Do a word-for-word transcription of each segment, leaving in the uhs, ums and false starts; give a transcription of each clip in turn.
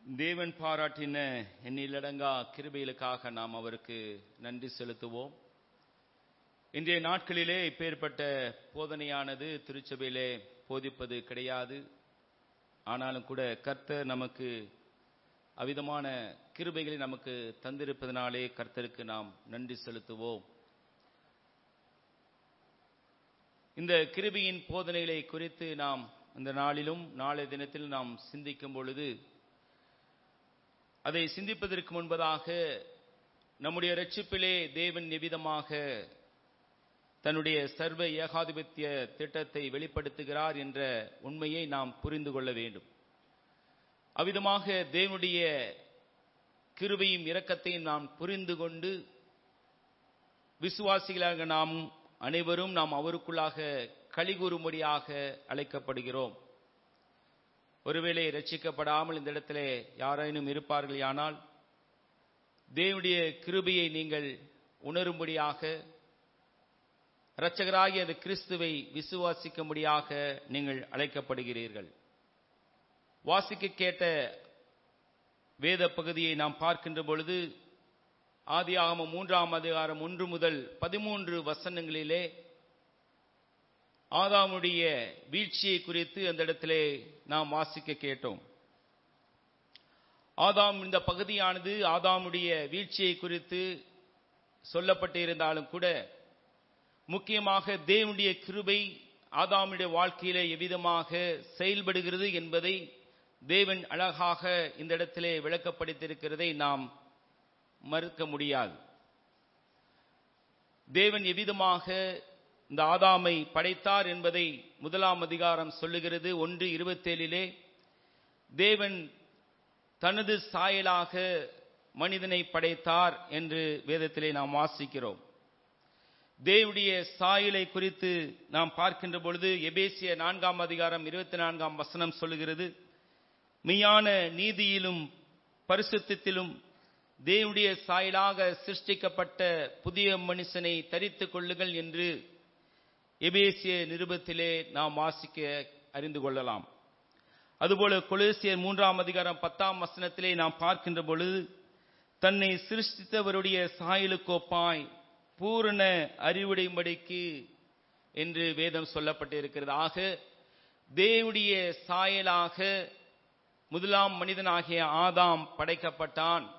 தேவன் பாராட்டின எண்ணிலடங்கா கிருபைகளுக்காக நாம் அவருக்கு நன்றி செலுத்துவோம். இன்றைய நாட்களிலே இப்பேற்பட்ட போதனையானது திருச்சபையிலே போதிப்பது கிடையாது. ஆனாலும் கூட கர்த்தர் நமக்கு அவ்விதமான கிருபைகளை நமக்கு தந்திருப்பதனாலே கர்த்தருக்கு நாம் நன்றி செலுத்துவோம். இந்த கிருபையின் போதனைகளை குறித்து நாம் இந்த நாளிலும் நாளைய தினத்தில் நாம் சிந்திக்கும் பொழுது, அதை சிந்திப்பதற்கு முன்பதாக நம்முடைய இரட்சிப்பிலே தேவன் எவ்விதமாக தன்னுடைய சர்வ ஏகாதிபத்திய திட்டத்தை வெளிப்படுத்துகிறார் என்ற உண்மையை நாம் புரிந்து கொள்ள வேண்டும். அவ்விதமாக தேவனுடைய கிருபையும் இரக்கத்தையும் நாம் புரிந்து கொண்டு விசுவாசிகளாக நாம் அனைவரும் நாம் அவருக்குள்ளாக களிகூறும்படியாக அழைக்கப்படுகிறோம். ஒருவேளை ரட்சிக்கப்படாமல் இந்த இடத்திலே யாரேனும் இருப்பார்கள் ஆனால் தேவனுடைய கிருபையை நீங்கள் உணரும்படியாக, இரட்சகராகிய அந்த கிறிஸ்துவை விசுவாசிக்கும்படியாக நீங்கள் அழைக்கப்படுகிறீர்கள். வாசிக்க கேட்ட வேத பகுதியை நாம் பார்க்கின்ற பொழுது, ஆதியாகமம் மூன்றாம் அதிகாரம் ஒன்று முதல் பதிமூன்று வசனங்களிலே ஆதாமுடைய வீழ்ச்சியை குறித்து அந்த இடத்திலே நாம் வாசிக்க கேட்டோம். ஆதாம் இந்த பகுதியானது ஆதாமுடைய வீழ்ச்சியை குறித்து சொல்லப்பட்டு இருந்தாலும் கூட, முக்கியமாக தேவனுடைய கிருபை ஆதாமுடைய வாழ்க்கையிலே எவ்விதமாக செயல்படுகிறது என்பதை தேவன் அழகாக இந்த இடத்திலே விளக்கப்படுத்தியிருக்கிறதை நாம் மறுக்க முடியாது. தேவன் எவ்விதமாக இந்த ஆதாமை படைத்தார் என்பதை முதலாம் அதிகாரம் சொல்லுகிறது. ஒன்று இருபத்தேழிலே தேவன் தனது சாயலாக மனிதனை படைத்தார் என்று வேதத்திலே நாம் வாசிக்கிறோம். தேவனுடைய சாயலை குறித்து நாம் பார்க்கின்ற பொழுது எபேசிய நான்காம் அதிகாரம் இருபத்தி நான்காம் வசனம் சொல்லுகிறது, மெய்யான நீதியிலும் பரிசுத்தத்திலும் தேவனுடைய சாயலாக சிருஷ்டிக்கப்பட்ட புதிய மனுஷனை தரித்துக் கொள்ளுங்கள் என்று எபேசிய நிருபத்திலே நாம் வாசிக்க அறிந்து கொள்ளலாம். அதுபோல கொலோசியர் மூன்றாம் அதிகாரம் பத்தாம் வசனத்திலே நாம் பார்க்கின்ற பொழுது, தன்னை சிருஷ்டித்தவருடைய சாயலுக்கோப்பாய் பூரண அறிவுடைம்படிக்கு என்று வேதம் சொல்லப்பட்டிருக்கிறது. ஆக தேவனுடைய சாயலாக முதலாம் மனிதனாகிய ஆதாம் படைக்கப்பட்டான்.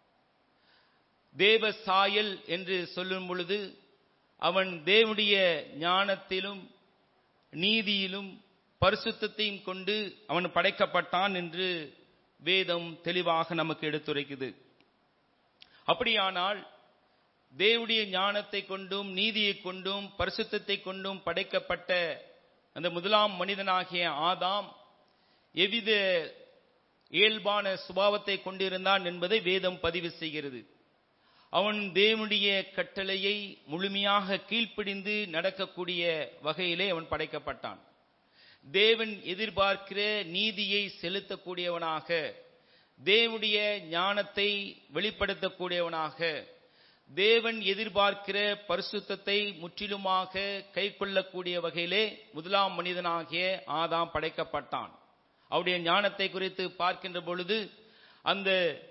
தேவ சாயல் என்று சொல்லும் பொழுது அவன் தேவனுடைய ஞானத்திலும் நீதியிலும் பரிசுத்தத்தையும் கொண்டு அவன் படைக்கப்பட்டான் என்று வேதம் தெளிவாக நமக்கு எடுத்துரைக்குது. அப்படியானால் தேவனுடைய ஞானத்தை கொண்டும் நீதியை கொண்டும் பரிசுத்தத்தை கொண்டும் படைக்கப்பட்ட அந்த முதலாம் மனிதனாகிய ஆதாம் எவ்வித இயல்பான சுபாவத்தை கொண்டிருந்தான் என்பதை வேதம் பதிவு செய்கிறது. அவன் தேவனுடைய கட்டளையை முழுமையாக கீழ்ப்படிந்து நடக்கக்கூடிய வகையிலே அவன் படைக்கப்பட்டான். தேவன் எதிர்பார்க்கிற நீதியை செலுத்தக்கூடியவனாக, தேவனுடைய ஞானத்தை வெளிப்படுத்தக்கூடியவனாக, தேவன் எதிர்பார்க்கிற பரிசுத்தத்தை முற்றிலுமாக கை கொள்ளக்கூடிய வகையிலே முதலாம் மனிதனாகிய ஆதாம் படைக்கப்பட்டான். அவருடைய ஞானத்தை குறித்து பார்க்கின்ற பொழுது, அந்த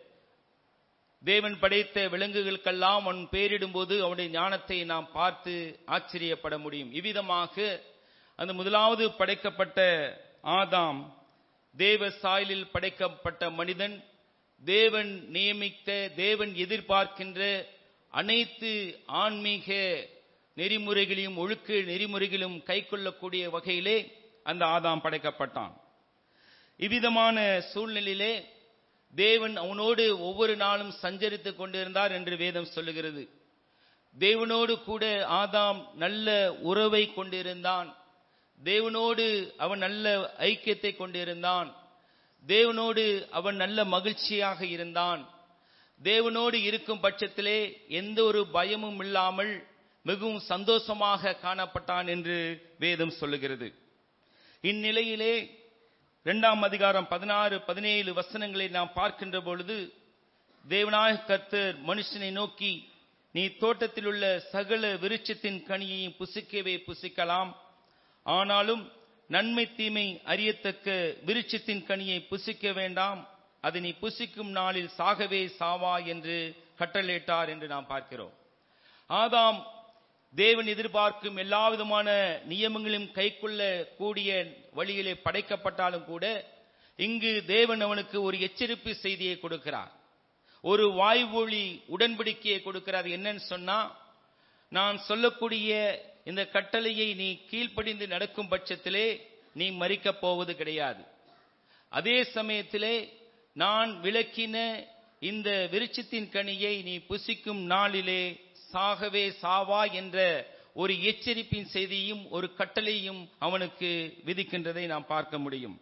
தேவன் படைத்த விலங்குகளுக்கெல்லாம் அவன் பெயரிடும் போது அவனுடைய ஞானத்தை நாம் பார்த்து ஆச்சரியப்பட முடியும். இவ்விதமாக அந்த முதலாவது படைக்கப்பட்ட ஆதாம் தேவ சாயலில் படைக்கப்பட்ட மனிதன், தேவன் நியமித்த தேவன் எதிர்பார்க்கின்ற அனைத்து ஆன்மீக நெறிமுறைகளையும் ஒழுக்க நெறிமுறைகளும் கை கொள்ளக்கூடிய வகையிலே அந்த ஆதாம் படைக்கப்பட்டான். இவ்விதமான சூழ்நிலையிலே தேவன் அவனோடு ஒவ்வொரு நாளும் சஞ்சரித்துக் கொண்டிருந்தார் என்று வேதம் சொல்லுகிறது. தேவனோடு கூட ஆதாம் நல்ல உறவை கொண்டிருந்தான். தேவனோடு அவன் நல்ல ஐக்கியத்தை கொண்டிருந்தான். தேவனோடு அவன் நல்ல மகிழ்ச்சியாக இருந்தான். தேவனோடு இருக்கும் பட்சத்திலே எந்த ஒரு பயமும் இல்லாமல் மிகவும் சந்தோஷமாக காணப்பட்டான் என்று வேதம் சொல்லுகிறது. இந்நிலையிலே இரண்டாம் அதிகாரம் பதினாறு பதினேழு வசனங்களை நாம் பார்க்கின்ற பொழுது, தேவனாகிய கர்த்தர் மனுஷனை நோக்கி, நீ தோட்டத்தில் உள்ள சகல விருட்சத்தின் கனியையும் புசிக்கவே புசிக்கலாம், ஆனாலும் நன்மை தீமை அறியத்தக்க விருட்சத்தின் கனியை புசிக்க வேண்டாம், அதை நீ புசிக்கும் நாளில் சாகவே சாவா என்று கட்டளையிட்டார் என்று நாம் பார்க்கிறோம். ஆதாம் தேவன் எதிர்பார்க்கும் எல்லா விதமான நியமங்களையும் கைக்கொள்ள கூடிய வழியிலே படைக்கப்பட்டாலும் கூட இங்கு தேவன் அவனுக்கு ஒரு எச்சரிப்பு செய்தியை கொடுக்கிறார், ஒரு வாய்மொழி உடன்படிக்கையை கொடுக்கிறார். என்னன்னு சொன்னா, நான் சொல்லக்கூடிய இந்த கட்டளையை நீ கீழ்ப்படிந்து நடக்கும் பட்சத்திலே நீ மரிக்கப் போவது கிடையாது. அதே சமயத்திலே நான் விலக்கின இந்த விருட்சத்தின் கனியை நீ புசிக்கும் நாளிலே சாகவே சாவா என்ற ஒரு எச்சரிப்பின் செய்தியும் ஒரு கட்டளையும் அவனுக்கு விதிக்கின்றதை நாம் பார்க்க முடியும்.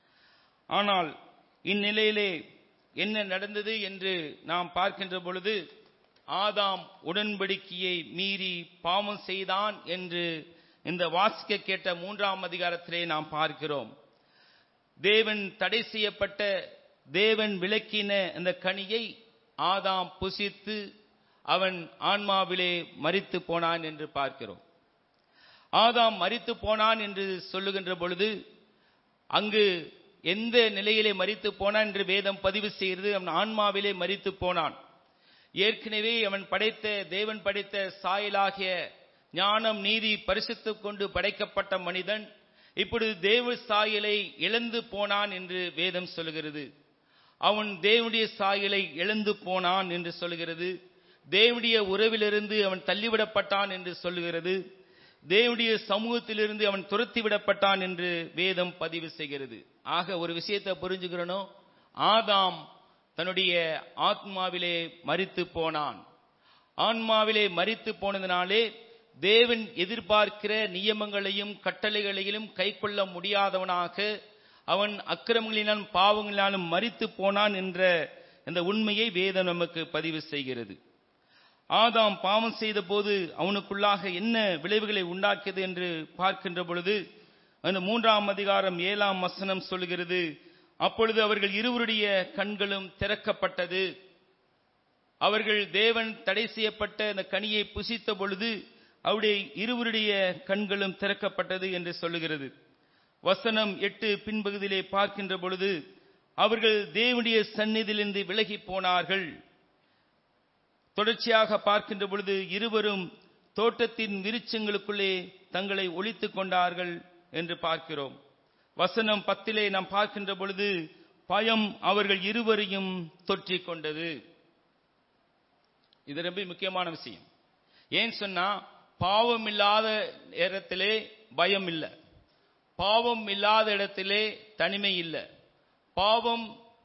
ஆனால் இந்நிலையிலே என்ன நடந்தது என்று நாம் பார்க்கின்ற பொழுது, ஆதாம் உடன்படிக்கையை மீறி பாவம் செய்தான் என்று இந்த வாசிக்க கேட்ட மூன்றாம் அதிகாரத்திலே நாம் பார்க்கிறோம். தேவன் தடை செய்யப்பட்ட, தேவன் விலக்கின அந்த கனியை ஆதாம் புசித்து அவன் ஆன்மாவிலே மரித்து போனான் என்று பார்க்கிறோம். ஆதாம் மரித்து போனான் என்று சொல்லுகின்ற பொழுது அங்கு எந்த நிலையிலே மரித்து போனான் என்று வேதம் பதிவு செய்கிறது. அவன் ஆன்மாவிலே மரித்து போனான். ஏற்கனவே அவன் படைத்த, தேவன் படைத்த சாயலாகிய ஞானம், நீதி, பரிசுத்தம் கொண்டு படைக்கப்பட்ட மனிதன் இப்பொழுது தேவ சாயலை இழந்து போனான் என்று வேதம் சொல்கிறது. அவன் தேவனுடைய சாயலை இழந்து போனான் என்று சொல்கிறது. தேவனுடைய உறவிலிருந்து அவன் தள்ளிவிடப்பட்டான் என்று சொல்லுகிறது. தேவனுடைய சமூகத்திலிருந்து அவன் துரத்தி விடப்பட்டான் என்று வேதம் பதிவு செய்கிறது. ஆக ஒரு விஷயத்தை புரிஞ்சுக்கிறனோ, ஆதாம் தன்னுடைய ஆத்மாவிலே மரித்து போனான். ஆன்மாவிலே மரித்து போனதினாலே தேவன் எதிர்பார்க்கிற நியமங்களையும் கட்டளைகளையும் கைக்கொள்ள முடியாதவனாக அவன் அக்கிரமங்களினாலும் பாவங்களினாலும் மரித்து போனான் என்ற இந்த உண்மையை வேதம் நமக்கு பதிவு செய்கிறது. ஆதாம் பாவம் செய்த போது அவனுக்குள்ளாக என்ன விளைவுகளை உண்டாக்கியது என்று பார்க்கின்ற பொழுது அந்த மூன்றாம் அதிகாரம் ஏழாம் வசனம் சொல்கிறது, அப்பொழுது அவர்கள் இருவருடைய கண்களும் திறக்கப்பட்டது. அவர்கள் தேவன் தடை செய்யப்பட்ட அந்த கனியை புசித்த பொழுது அவருடைய இருவருடைய கண்களும் திறக்கப்பட்டது என்று சொல்லுகிறது. வசனம் எட்டு பின்பகுதியிலே பார்க்கின்ற பொழுது அவர்கள் தேவனுடைய சந்நிதியிலிருந்து விலகி போனார்கள். தொடர்ச்சியாக பார்க்கின்ற பொழுது இருவரும் தோட்டத்தின் விருட்சங்களுக்குள்ளே தங்களை ஒளித்துக் கொண்டார்கள் என்று பார்க்கிறோம். வசனம் பத்திலே நாம் பார்க்கின்ற பொழுது பயம் அவர்கள் இருவரையும் தொற்றிக் கொண்டது. இது ரொம்ப முக்கியமான விஷயம். ஏன் சொன்னா, பாவம் இல்லாத இடத்திலே பயம் இல்லை, பாவம் இல்லாத இடத்திலே தனிமை இல்லை, பாவம்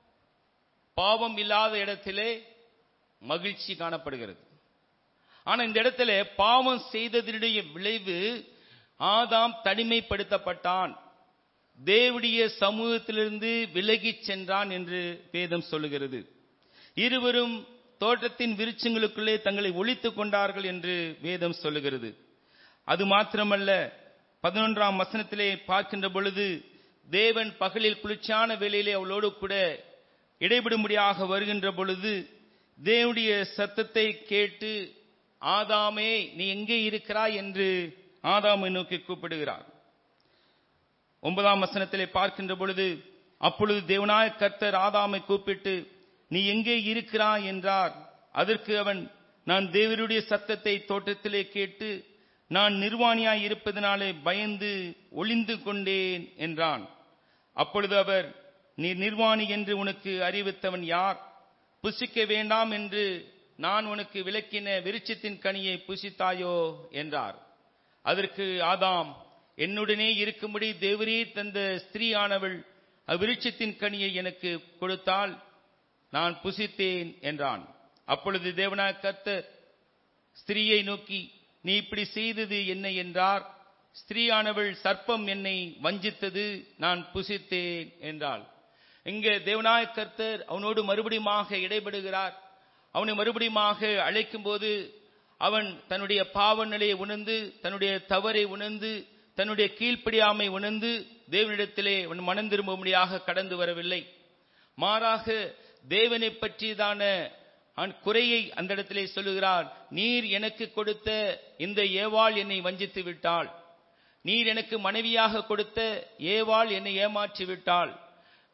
பாவம் இல்லாத இடத்திலே மகிழ்ச்சி காணப்படுகிறது. ஆனா இந்த இடத்துல பாவம் செய்ததனுடைய விளைவு ஆதாம் தனிமைப்படுத்தப்பட்டான், தேவனுடைய சமூகத்திலிருந்து விலகி சென்றான் என்று வேதம் சொல்லுகிறது. இருவரும் தோட்டத்தின் விருட்சங்களுக்குள்ளே தங்களை ஒளித்துக் கொண்டார்கள் என்று வேதம் சொல்லுகிறது. அது மாத்திரமல்ல, பதினொன்றாம் வசனத்திலே பார்க்கின்ற பொழுது தேவன் பகலில் குளிர்ச்சியான வேளையிலே அவளோடு கூட இடைபடும்படியாக வருகின்ற பொழுது தேவனுடைய சத்தத்தை கேட்டு, ஆதாமே நீ எங்கே இருக்கிறாய் என்று ஆதாமை நோக்கி கூப்பிடுகிறார். ஒன்பதாம் வசனத்திலே பார்க்கின்ற பொழுது அப்பொழுது தேவனாய கர்த்தர் ஆதாமை கூப்பிட்டு நீ எங்கே இருக்கிறாய் என்றார். அதற்கு அவன், நான் தேவனுடைய சத்தத்தை தோட்டத்திலே கேட்டு நான் நிர்வாணியாய் இருப்பதனாலே பயந்து ஒளிந்து கொண்டேன் என்றான். அப்பொழுது அவர், நீ நிர்வாணி என்று உனக்கு அறிவித்தவன் யார்? புசிக்க வேண்டாம் என்று நான் உனக்கு விலக்கின விருட்சத்தின் கனியை புசித்தாயோ என்றார். அதற்கு ஆதாம், என்னுடனே இருக்கும்படி தேவரீர் தந்த ஸ்திரீயானவள் அவ்விருட்சத்தின் கனியை எனக்கு கொடுத்தால் நான் புசித்தேன் என்றான். அப்பொழுது தேவனாய கர்த்தர் ஸ்திரீயை நோக்கி, நீ இப்படி செய்தது என்ன என்றார். ஸ்திரீயானவள், சர்ப்பம் என்னை வஞ்சித்தது, நான் புசித்தேன் என்றாள். இங்கே தேவனாய கர்த்தர் அவனோடு மறுபடியுமாக இடைபடுகிறார். அவனை மறுபடியுமாக அழைக்கும் போது அவன் தன்னுடைய பாவ நிலையை உணர்ந்து, தன்னுடைய தவறை உணர்ந்து, தன்னுடைய கீழ்ப்படியாமை உணர்ந்து தேவனிடத்திலே அவன் மனம் திரும்பும்படியாக கடந்து வரவில்லை. மாறாக தேவனை பற்றியதான குறையை அந்த இடத்திலே சொல்லுகிறார். நீர் எனக்கு கொடுத்த இந்த ஏவாள் என்னை வஞ்சித்து விட்டாள், நீர் எனக்கு மனைவியாக கொடுத்த ஏவாள் என்னை ஏமாற்றி விட்டாள்,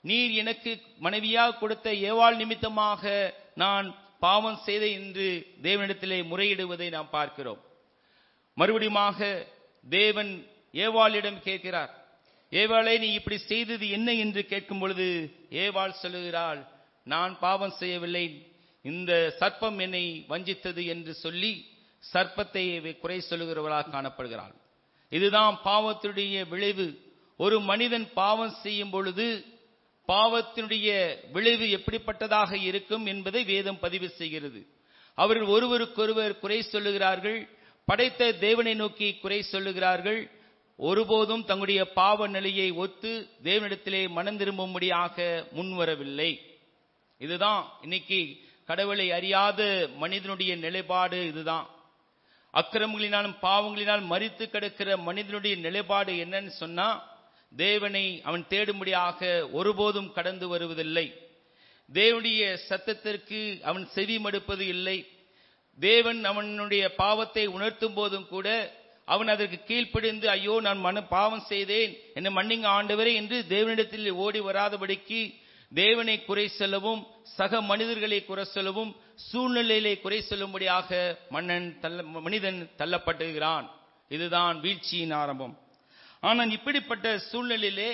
நீர் எனக்கு மனைவியாக கொடுத்த ஏவாள் நிமித்தமாக நான் பாவம் செய்தேன் என்று தேவனிடத்திலே முறையிடுவதை நாம் பார்க்கிறோம். மறுபடியுமாக தேவன் ஏவாளிடம் கேட்கிறார், ஏவாளே நீ இப்படி செய்தது என்ன என்று கேட்கும் பொழுது ஏவாள் சொல்லுகிறாள், நான் பாவம் செய்யவில்லை, இந்த சர்ப்பம் என்னை வஞ்சித்தது என்று சொல்லி சர்ப்பத்தை குறை சொல்லுகிறவளாக காணப்படுகிறாள். இதுதான் பாவத்தினுடைய விளைவு. ஒரு மனிதன் பாவம் செய்யும் பொழுது பாவத்தினுடைய விளைவு எப்படிப்பட்டதாக இருக்கும் என்பதை வேதம் பதிவு செய்கிறது. அவர்கள் ஒருவருக்கொருவர் குறை சொல்லுகிறார்கள், படைத்த தேவனை நோக்கி குறை சொல்லுகிறார்கள், ஒருபோதும் தங்களுடைய பாவ நிலையை ஒத்து தேவனிடத்திலே மனம் திரும்பும்படியாக முன்வரவில்லை. இதுதான் இன்னைக்கு கடவுளை அறியாத மனிதனுடைய நிலைப்பாடு. இதுதான் அக்கிரமங்களினாலும் பாவங்களினால் மரித்து கிடக்கிற மனிதனுடைய நிலைப்பாடு. என்னன்னு சொன்னா, தேவனை அவன் தேடும்படியாக ஒருபோதும் கடந்து வருவதில்லை. தேவனுடைய சத்தத்திற்கு அவன் செவி மடுப்பது இல்லை. தேவன் அவனுடைய பாவத்தை உணர்த்தும் போதும் கூட அவன் அதற்கு கீழ்ப்படிந்து, ஐயோ நான் மன பாவம் செய்தேன், என்னை மன்னிங்க ஆண்டவரே என்று தேவனிடத்தில் ஓடி வராதபடிக்கு தேவனை குறை சொல்லவும் சக மனிதர்களை குறை சொல்லவும் சூழ்நிலையிலே குறை சொல்லும்படியாக மன்னன் தள்ள மனிதன் தள்ளப்படுகிறான். இதுதான் வீழ்ச்சியின் ஆரம்பம். ஆனால் இப்படிப்பட்ட சூழ்நிலையிலே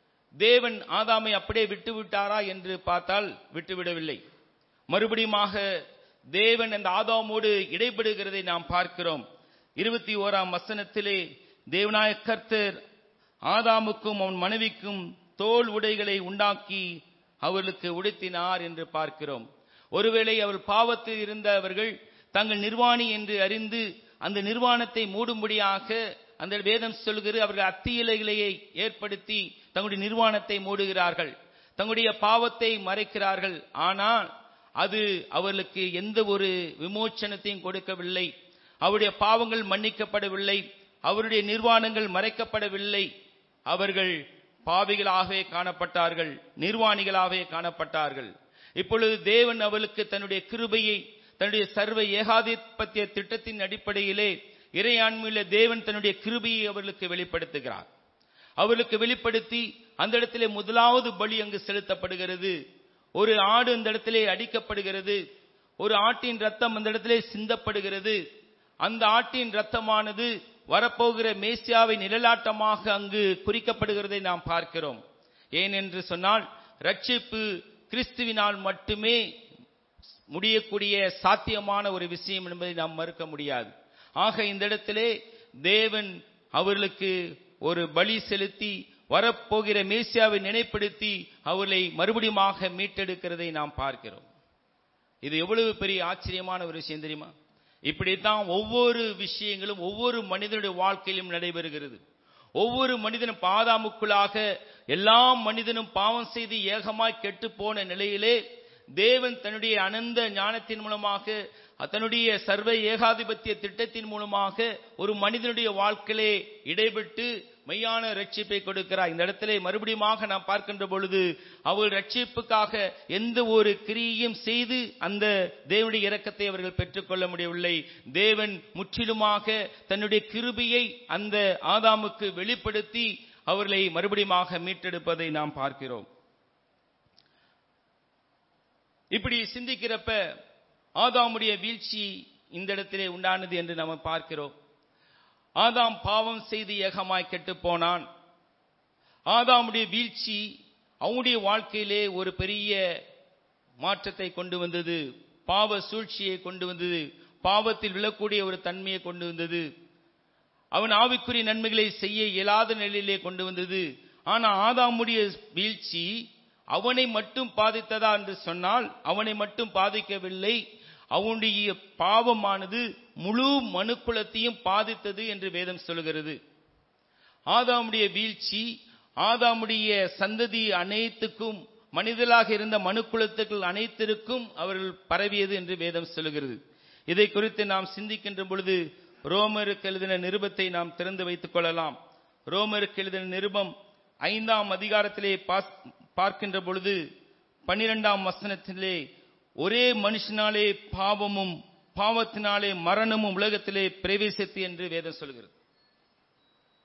தேவன் ஆதாமை அப்படியே விட்டு விட்டாரா என்று பார்த்தால் விட்டுவிடவில்லை. மறுபடியுமாக தேவன் அந்த ஆதாமோடு இடைபடுகிறதை நாம் பார்க்கிறோம். இருபத்தி ஓராம் வசனத்திலே தேவனாய கர்த்தர் ஆதாமுக்கும் அவன் மனைவிக்கும் தோல் உடைகளை உண்டாக்கி அவர்களுக்கு உடுத்தினார் என்று பார்க்கிறோம். ஒருவேளை அவர் பாவத்தில் இருந்தவர்கள் தங்கள் நிர்வாணி என்று அறிந்து அந்த நிர்வாணத்தை மூடும்படியாக அந்த வேதம் சொல்கிறது, அவர்கள் அத்தி இலைகளையை ஏற்படுத்தி தங்களுடைய நிர்வாணத்தை மூடுகிறார்கள், தங்களுடைய பாவத்தை மறைக்கிறார்கள். ஆனால் அது அவர்களுக்கு எந்த ஒரு விமோச்சனத்தையும் கொடுக்கவில்லை. அவருடைய பாவங்கள் மன்னிக்கப்படவில்லை, அவருடைய நிர்வாணங்கள் மறைக்கப்படவில்லை. அவர்கள் பாவிகளாகவே காணப்பட்டார்கள், நிர்வாணிகளாகவே காணப்பட்டார்கள். இப்பொழுது தேவன் அவளுக்கு தன்னுடைய கிருபையை, தன்னுடைய சர்வ ஏகாதிபத்திய திட்டத்தின் அடிப்படையிலே இறையாண்மையுள்ள தேவன் தன்னுடைய கிருபையை அவர்களுக்கு வெளிப்படுத்துகிறார். அவர்களுக்கு வெளிப்படுத்தி அந்த இடத்திலே முதலாவது பலி அங்கு செலுத்தப்படுகிறது. ஒரு ஆடு அந்த இடத்திலே அடிக்கப்படுகிறது, ஒரு ஆட்டின் ரத்தம் அந்த இடத்திலே சிந்தப்படுகிறது. அந்த ஆட்டின் ரத்தமானது வரப்போகிற மேசியாவை நிழலாட்டமாக அங்கு குறிக்கப்படுகிறதை நாம் பார்க்கிறோம். ஏனென்று சொன்னால் ரட்சிப்பு கிறிஸ்துவினால் மட்டுமே முடியக்கூடிய சாத்தியமான ஒரு விஷயம் என்பதை நாம் மறுக்க முடியாது. ஆக இந்த இடத்திலே தேவன் அவர்களுக்கு ஒரு பலி செலுத்தி வரப்போகிற மேசியாவை நினைப்படுத்தி அவர்களை மறுபடியுமாக மீட்டெடுக்கிறதை நாம் பார்க்கிறோம். இது எவ்வளவு பெரிய ஆச்சரியமான ஒரு விஷயம் தெரியுமா? இப்படித்தான் ஒவ்வொரு விஷயங்களும் ஒவ்வொரு மனிதனுடைய வாழ்க்கையிலும் நடைபெறுகிறது. ஒவ்வொரு மனிதனும் ஆதாமுக்குள்ளாக எல்லா மனிதனும் பாவம் செய்து ஏகமாய் கெட்டு போன நிலையிலே தேவன் தன்னுடைய அனந்த ஞானத்தின் மூலமாக தன்னுடைய சர்வ ஏகாதிபத்திய திட்டத்தின் மூலமாக ஒரு மனிதனுடைய வாழ்க்கையிலே இடைபெட்டு மெய்யான ரட்சிப்பை கொடுக்கிறார். இந்த இடத்திலே மறுபடியுமாக நாம் பார்க்கின்ற பொழுது அவர்கள் ரட்சிப்புக்காக எந்த ஒரு கிரியையும் செய்து அந்த தேவனுடைய இரக்கத்தை அவர்கள் பெற்றுக்கொள்ள முடியவில்லை. தேவன் முற்றிலுமாக தன்னுடைய கிருபையை அந்த ஆதாமுக்கு வெளிப்படுத்தி அவர்களை மறுபடியுமாக மீட்டெடுப்பதை நாம் பார்க்கிறோம். இப்படி சிந்திக்கிறப்ப ஆதாமுடைய வீழ்ச்சி இந்த இடத்திலே உண்டானது என்று நாம் பார்க்கிறோம். ஆதாம் பாவம் செய்து ஏகமாய் கெட்டு போனான். ஆதாமுடைய வீழ்ச்சி அவனுடைய வாழ்க்கையிலே ஒரு பெரிய மாற்றத்தை கொண்டு வந்தது, பாவ சூழ்ச்சியை கொண்டு வந்தது, பாவத்தில் விழக்கூடிய ஒரு தன்மையை கொண்டு வந்தது. அவன் ஆவிக்குரிய நன்மைகளை செய்ய இயலாத நிலையிலே கொண்டு வந்தது. ஆனால் ஆதாமுடைய வீழ்ச்சி அவனை மட்டும் பாதித்ததா என்று சொன்னால் அவனை மட்டும் பாதிக்கவில்லை. அவனுடைய பாவமானது முழு மனுக்குலத்தையும் பாதித்தது என்று வேதம் சொல்கிறது. ஆதாமுடைய வீழ்ச்சி ஆதாமுடைய சந்ததி அனைத்துக்கும், மனிதர்களாக இருந்த மனுக்குலத்துக்கு அனைத்திற்கும் அவர்கள் பரவியது என்று வேதம் சொல்கிறது. இதை குறித்து நாம் சிந்திக்கின்ற பொழுது ரோமருக்கு எழுதின நிருபத்தை நாம் திறந்து வைத்துக் கொள்ளலாம். ரோமருக்கு எழுதின நிருபம் ஐந்தாம் அதிகாரத்திலே பார்க்கின்ற பொழுது பன்னிரெண்டாம் வசனத்திலே ஒரே மனுஷனாலே பாவமும் பாவத்தினாலே மரணமும் உலகத்திலே பிரவேசித்து என்று வேதம் சொல்கிறது.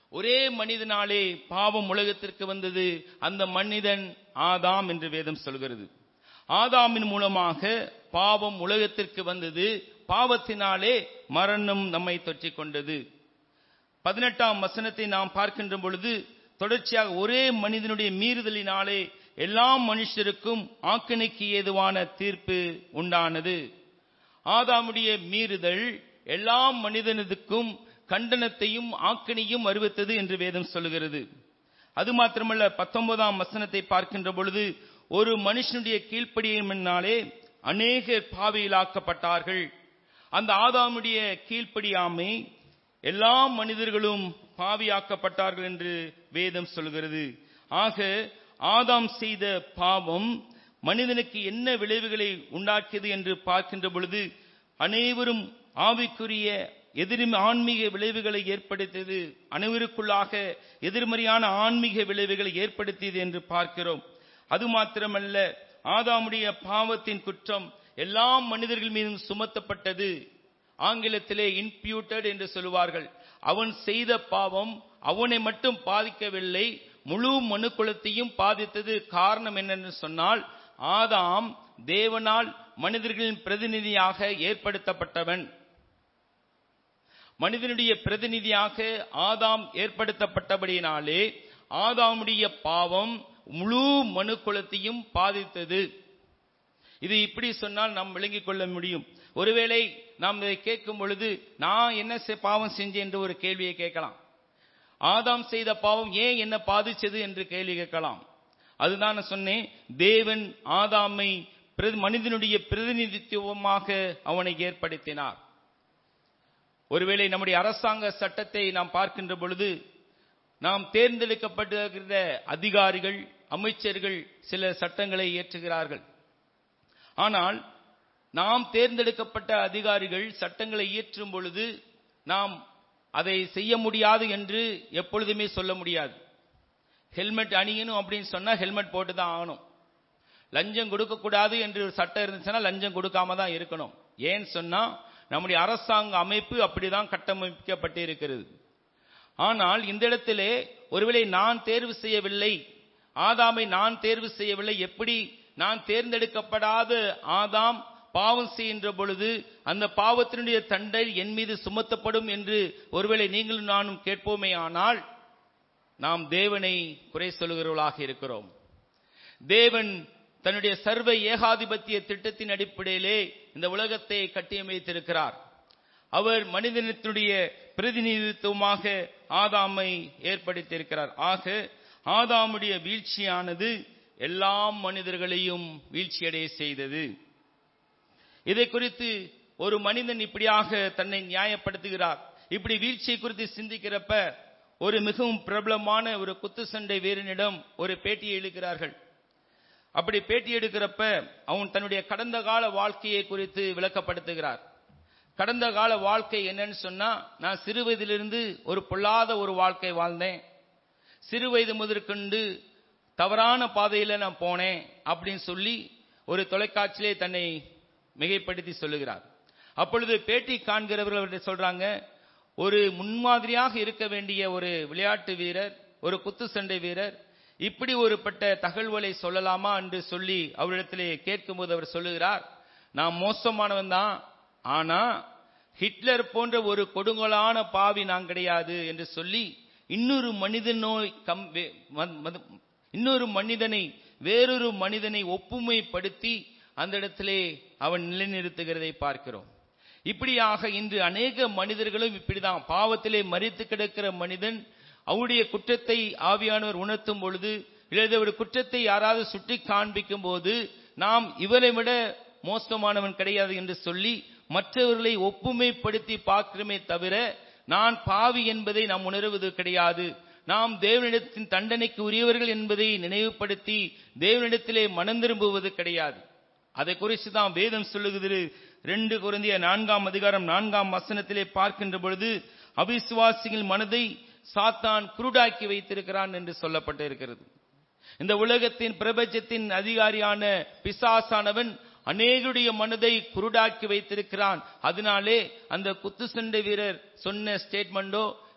ஒரே மனிதனாலே பாவம் உலகத்திற்கு வந்தது. அந்த மனிதன் ஆதாம் என்று வேதம் சொல்கிறது. ஆதாமின் மூலமாக பாவம் உலகத்திற்கு வந்தது. பாவத்தினாலே மரணம் நம்மை தொற்றிக் கொண்டது. பதினெட்டாம் வசனத்தை நாம் பார்க்கின்ற பொழுது தொடர்ச்சியாக ஒரே மனிதனுடைய மீறுதலினாலே எல்லா மனுஷருக்கும் ஆக்கினைக்கு ஏதுவான தீர்ப்பு உண்டானது. ஆதாமுடைய மீறுதல் எல்லா மனிதனுக்கும் கண்டனத்தையும் ஆக்கினையும் அறிவித்தது என்று வேதம் சொல்லுகிறது. அது மாத்திரமல்ல, பத்தொன்பதாம் வசனத்தை பார்க்கின்ற பொழுது ஒரு மனுஷனுடைய கீழ்ப்படியினாலே அநேகர் பாவியிலாக்கப்பட்டார்கள். அந்த ஆதாமுடைய கீழ்ப்படியாமை எல்லா மனிதர்களும் பாவியாக்கப்பட்டார்கள் என்று வேதம் சொல்கிறது. ஆக ஆதாம் செய்த பாவம் மனிதனுக்கு என்ன விளைவுகளை உண்டாக்கியது என்று பார்க்கின்ற பொழுது அனைவரும் ஆவிக்குரிய எதிர் ஆன்மீக விளைவுகளை ஏற்படுத்தியது. அனைவருக்குள்ளாக எதிர்மறையான ஆன்மீக விளைவுகளை ஏற்படுத்தியது என்று பார்க்கிறோம். அது மாத்திரமல்ல, ஆதாமுடைய பாவத்தின் குற்றம் எல்லா மனிதர்கள் மீதும் சுமத்தப்பட்டது. ஆங்கிலத்திலே இம்பியூட்டட் என்று சொல்லுவார்கள். அவன் செய்த பாவம் அவனை மட்டும் பாதிக்கவில்லை, முழு மனுக்குலத்தையும் பாதித்தது. காரணம் என்னென்று சொன்னால், ஆதாம் தேவனால் மனிதர்களின் பிரதிநிதியாக ஏற்படுத்தப்பட்டவன். மனிதனுடைய பிரதிநிதியாக ஆதாம் ஏற்படுத்தப்பட்டபடியினாலே ஆதாமுடைய பாவம் முழு மனுக்குலத்தையும் பாதித்தது. இது இப்படி சொன்னால் நாம் விளங்கிக் கொள்ள முடியும். ஒருவேளை நாம் இதை கேட்கும் பொழுது நான் என்ன பாவம் செஞ்சேன் என்று ஒரு கேள்வியை கேட்கலாம். ஆதாம் செய்த பாவம் ஏன் என்ன பாதிச்சது என்று கேள்வி கேட்கலாம். அதுதான் நான் சொன்னேன், தேவன் ஆதாமை மனிதனுடைய பிரதிநிதித்துவமாக அவனை ஏற்படுத்தினார். ஒருவேளை நம்முடைய அரசாங்க சட்டத்தை நாம் பார்க்கின்ற பொழுது நாம் தேர்ந்தெடுக்கப்பட்டிருக்கிற அதிகாரிகள், அமைச்சர்கள் சில சட்டங்களை இயற்றுகிறார்கள். ஆனால் நாம் தேர்ந்தெடுக்கப்பட்ட அதிகாரிகள் சட்டங்களை இயற்றும் பொழுது நாம் அதை செய்ய முடியாது என்று எப்பொழுதுமே சொல்ல முடியாது. ஹெல்மெட் அணியணும் அப்படின்னு சொன்னா ஹெல்மெட் போட்டு தான் ஆகணும். லஞ்சம் கொடுக்க கூடாது என்று ஒரு சட்டம் இருந்துச்சுன்னா லஞ்சம் கொடுக்காம தான் இருக்கணும். ஏன்னு சொன்னா நம்முடைய அரசாங்க அமைப்பு அப்படிதான் கட்டமைக்கப்பட்டு இருக்கிறது. ஆனால் இந்த இடத்திலே ஒருவேளை நான் தேர்வு செய்யவில்லை, ஆதாமை நான் தேர்வு செய்யவில்லை, எப்படி நான் தேர்ந்தெடுக்கப்படாத ஆதாம் பாவம் செய்கின்ற பொழுது அந்த பாவத்தினுடைய தண்டனை என் மீது சுமத்தப்படும் என்று ஒருவேளை நீங்களும் நானும் கேட்போமே, ஆனால் நாம் தேவனை குறை சொல்கிறவர்களாக இருக்கிறோம். தேவன் தன்னுடைய சர்வ ஏகாதிபத்திய திட்டத்தின் அடிப்படையிலே இந்த உலகத்தை கட்டியமைத்திருக்கிறார். அவர் மனிதனுடைய பிரதிநிதித்துவமாக ஆதாமை ஏற்படுத்தியிருக்கிறார். ஆக ஆதாமுடைய வீழ்ச்சியானது எல்லா மனிதர்களையும் வீழ்ச்சியடைய செய்தது. இதை குறித்து ஒரு மனிதன் இப்படியாக தன்னை நியாயப்படுத்துகிறார். இப்படி வீழ்ச்சியை குறித்து சிந்திக்கிறப்ப ஒரு மிகவும் பிரபலமான ஒரு குத்து சண்டை வீரனிடம் ஒரு பேட்டியை எடுக்கிறார்கள். அப்படி பேட்டி எடுக்கிறப்ப அவன் தன்னுடைய கடந்த கால வாழ்க்கையை குறித்து விளக்கப்படுத்துகிறார். கடந்த கால வாழ்க்கை என்னன்னு சொன்னா, நான் சிறு வயதிலிருந்து ஒரு பொல்லாத ஒரு வாழ்க்கை வாழ்ந்தேன், சிறு வயது முதற்கொண்டு தவறான பாதையில நான் போனேன் அப்படின்னு சொல்லி ஒரு தொலைக்காட்சியிலே தன்னை மிகைப்படுத்தி சொல்லுகிறார். அப்பொழுது பேட்டி காண்கிறவர்கள் அவர்கிட்ட சொல்றாங்க, ஒரு முன்மாதிரியாக இருக்க வேண்டிய ஒரு விளையாட்டு வீரர், ஒரு குத்து சண்டை வீரர் இப்படி ஒருபட்ட தகவல்களை சொல்லலாமா என்று சொல்லி அவரிடத்திலே கேட்கும்போது அவர் சொல்லுகிறார், நான் மோசமானவன் தான், ஆனா ஹிட்லர் போன்ற ஒரு கொடுங்கோலான பாவி நான் கிடையாது என்று சொல்லி இன்னொரு மனிதனோய் கம் இன்னொரு மனிதனை வேறொரு மனிதனை ஒப்புமைப்படுத்தி அந்த இடத்திலே அவன் நிலைநிறுத்துகிறதை பார்க்கிறோம். இப்படியாக இன்று அநேக மனிதர்களும் இப்படிதான் பாவத்திலே மரித்து கிடக்கிற மனிதன் அவருடைய குற்றத்தை ஆவியானவர் உணர்த்தும் பொழுது, இல்லது ஒரு குற்றத்தை யாராவது சுட்டி காண்பிக்கும் போது நாம் இவரை விட மோசமானவன் கிடையாது என்று சொல்லி மற்றவர்களை ஒப்புமைப்படுத்தி பார்க்கிறோமே தவிர நான் பாவி என்பதை நாம் உணர்வது கிடையாது. நாம் தேவனிடத்தின் தண்டனைக்கு உரியவர்கள் என்பதை நினைவுபடுத்தி தேவனிடத்திலே மனம் திரும்புவது கிடையாது. அதை குறித்து தான் வேதம் சொல்லுகிறது. ரெண்டு கொரிந்தியர் நான்காம் அதிகாரம் நான்காம் வசனத்திலே பார்க்கின்ற பொழுது, அவிசுவாசிகள் மனதை சாத்தான் குருடாக்கி வைத்திருக்கிறான் என்று சொல்லப்பட்டு இருக்கிறது. இந்த உலகத்தின் பிரபஞ்சத்தின் அதிகாரியான பிசாசானவன் அநேகருடைய மனதை குருடாக்கி வைத்திருக்கிறான். அதனாலே அந்த குத்து சண்டை வீரர் சொன்ன ஸ்டேட்மெண்டோ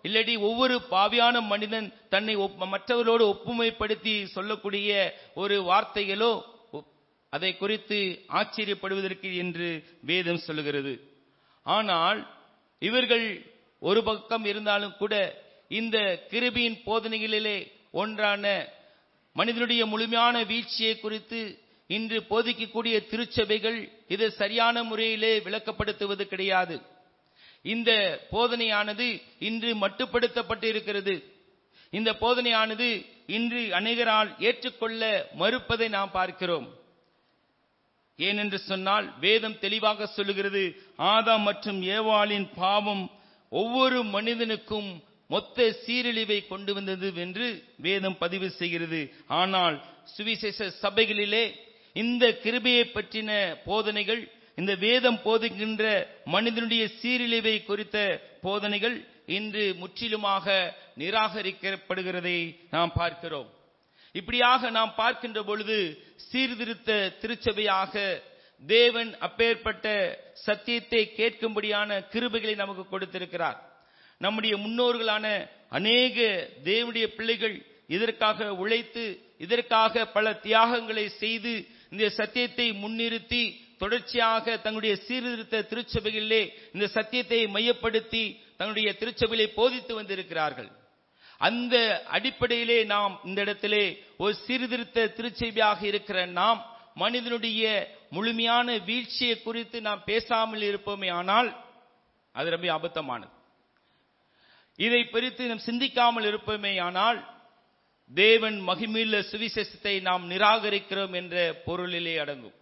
இல்லாட்டி ஒவ்வொரு பாவியான மனிதன் தன்னை மற்றவர்களோடு ஒப்புமைப்படுத்தி சொல்லக்கூடிய ஒரு வார்த்தைகளோ அதை குறித்து ஆச்சரியப்படுவதற்கு என்று வேதம் சொல்லுகிறது. ஆனால் இவர்கள் ஒரு பக்கம் இருந்தாலும் கூட இந்த கிருபையின் போதனைகளிலே ஒன்றான மனிதனுடைய முழுமையான வீழ்ச்சியை குறித்து இன்று போதிக்கக்கூடிய திருச்சபைகள் இது சரியான முறையிலே விளக்கப்படுத்துவது கிடையாது. இந்த போதனையானது இன்று மட்டுப்படுத்தப்பட்டு இருக்கிறது. இந்த போதனையானது இன்று அநேகரால் ஏற்றுக்கொள்ள மறுப்பதை நாம் பார்க்கிறோம். ஏனென்று சொன்னால் வேதம் தெளிவாக சொல்லுகிறது, ஆதாம் மற்றும் ஏவாளின் பாவம் ஒவ்வொரு மனிதனுக்கும் மொத்த சீரழிவை கொண்டு வந்தது என்று வேதம் பதிவு செய்கிறது. ஆனால் சுவிசேஷ சபைகளிலே இந்த கிருபையை பற்றின போதனைகள், இந்த வேதம் போதுகின்ற மனிதனுடைய சீரழிவை குறித்த போதனைகள் இன்று முற்றிலுமாக நிராகரிக்கப்படுகிறதை நாம் பார்க்கிறோம். இப்படியாக நாம் பார்க்கின்ற பொழுது சீர்திருத்த திருச்சபையாக தேவன் அப்பேற்பட்ட சத்தியத்தை கேட்கும்படியான கிருபைகளை நமக்கு கொடுத்திருக்கிறார். நம்முடைய முன்னோர்களான அநேக தேவனுடைய பிள்ளைகள் இதற்காக உழைத்து, இதற்காக பல தியாகங்களை செய்து, இந்த சத்தியத்தை முன்னிறுத்தி தொடர்ச்சியாக தங்களுடைய சீர்திருத்த திருச்சபைகளிலே இந்த சத்தியத்தை மையப்படுத்தி தங்களுடைய திருச்சபையிலே போதித்து வந்திருக்கிறார்கள். அந்த அடிப்படையிலே நாம் இந்த இடத்திலே ஒரு சீர்திருத்த திருச்சபையாக இருக்கிற நாம் மனிதனுடைய முழுமையான வீழ்ச்சியை குறித்து நாம் பேசாமல் இருப்போமே ஆனால் அது ரொம்ப அபத்தமானது. இதை குறித்து நாம் சிந்திக்காமல் இருப்போமே ஆனால் தேவன் மகிமையுள்ள சுவிசேஷத்தை நாம் நிராகரிக்கிறோம் என்ற பொருளிலே அடங்கும்.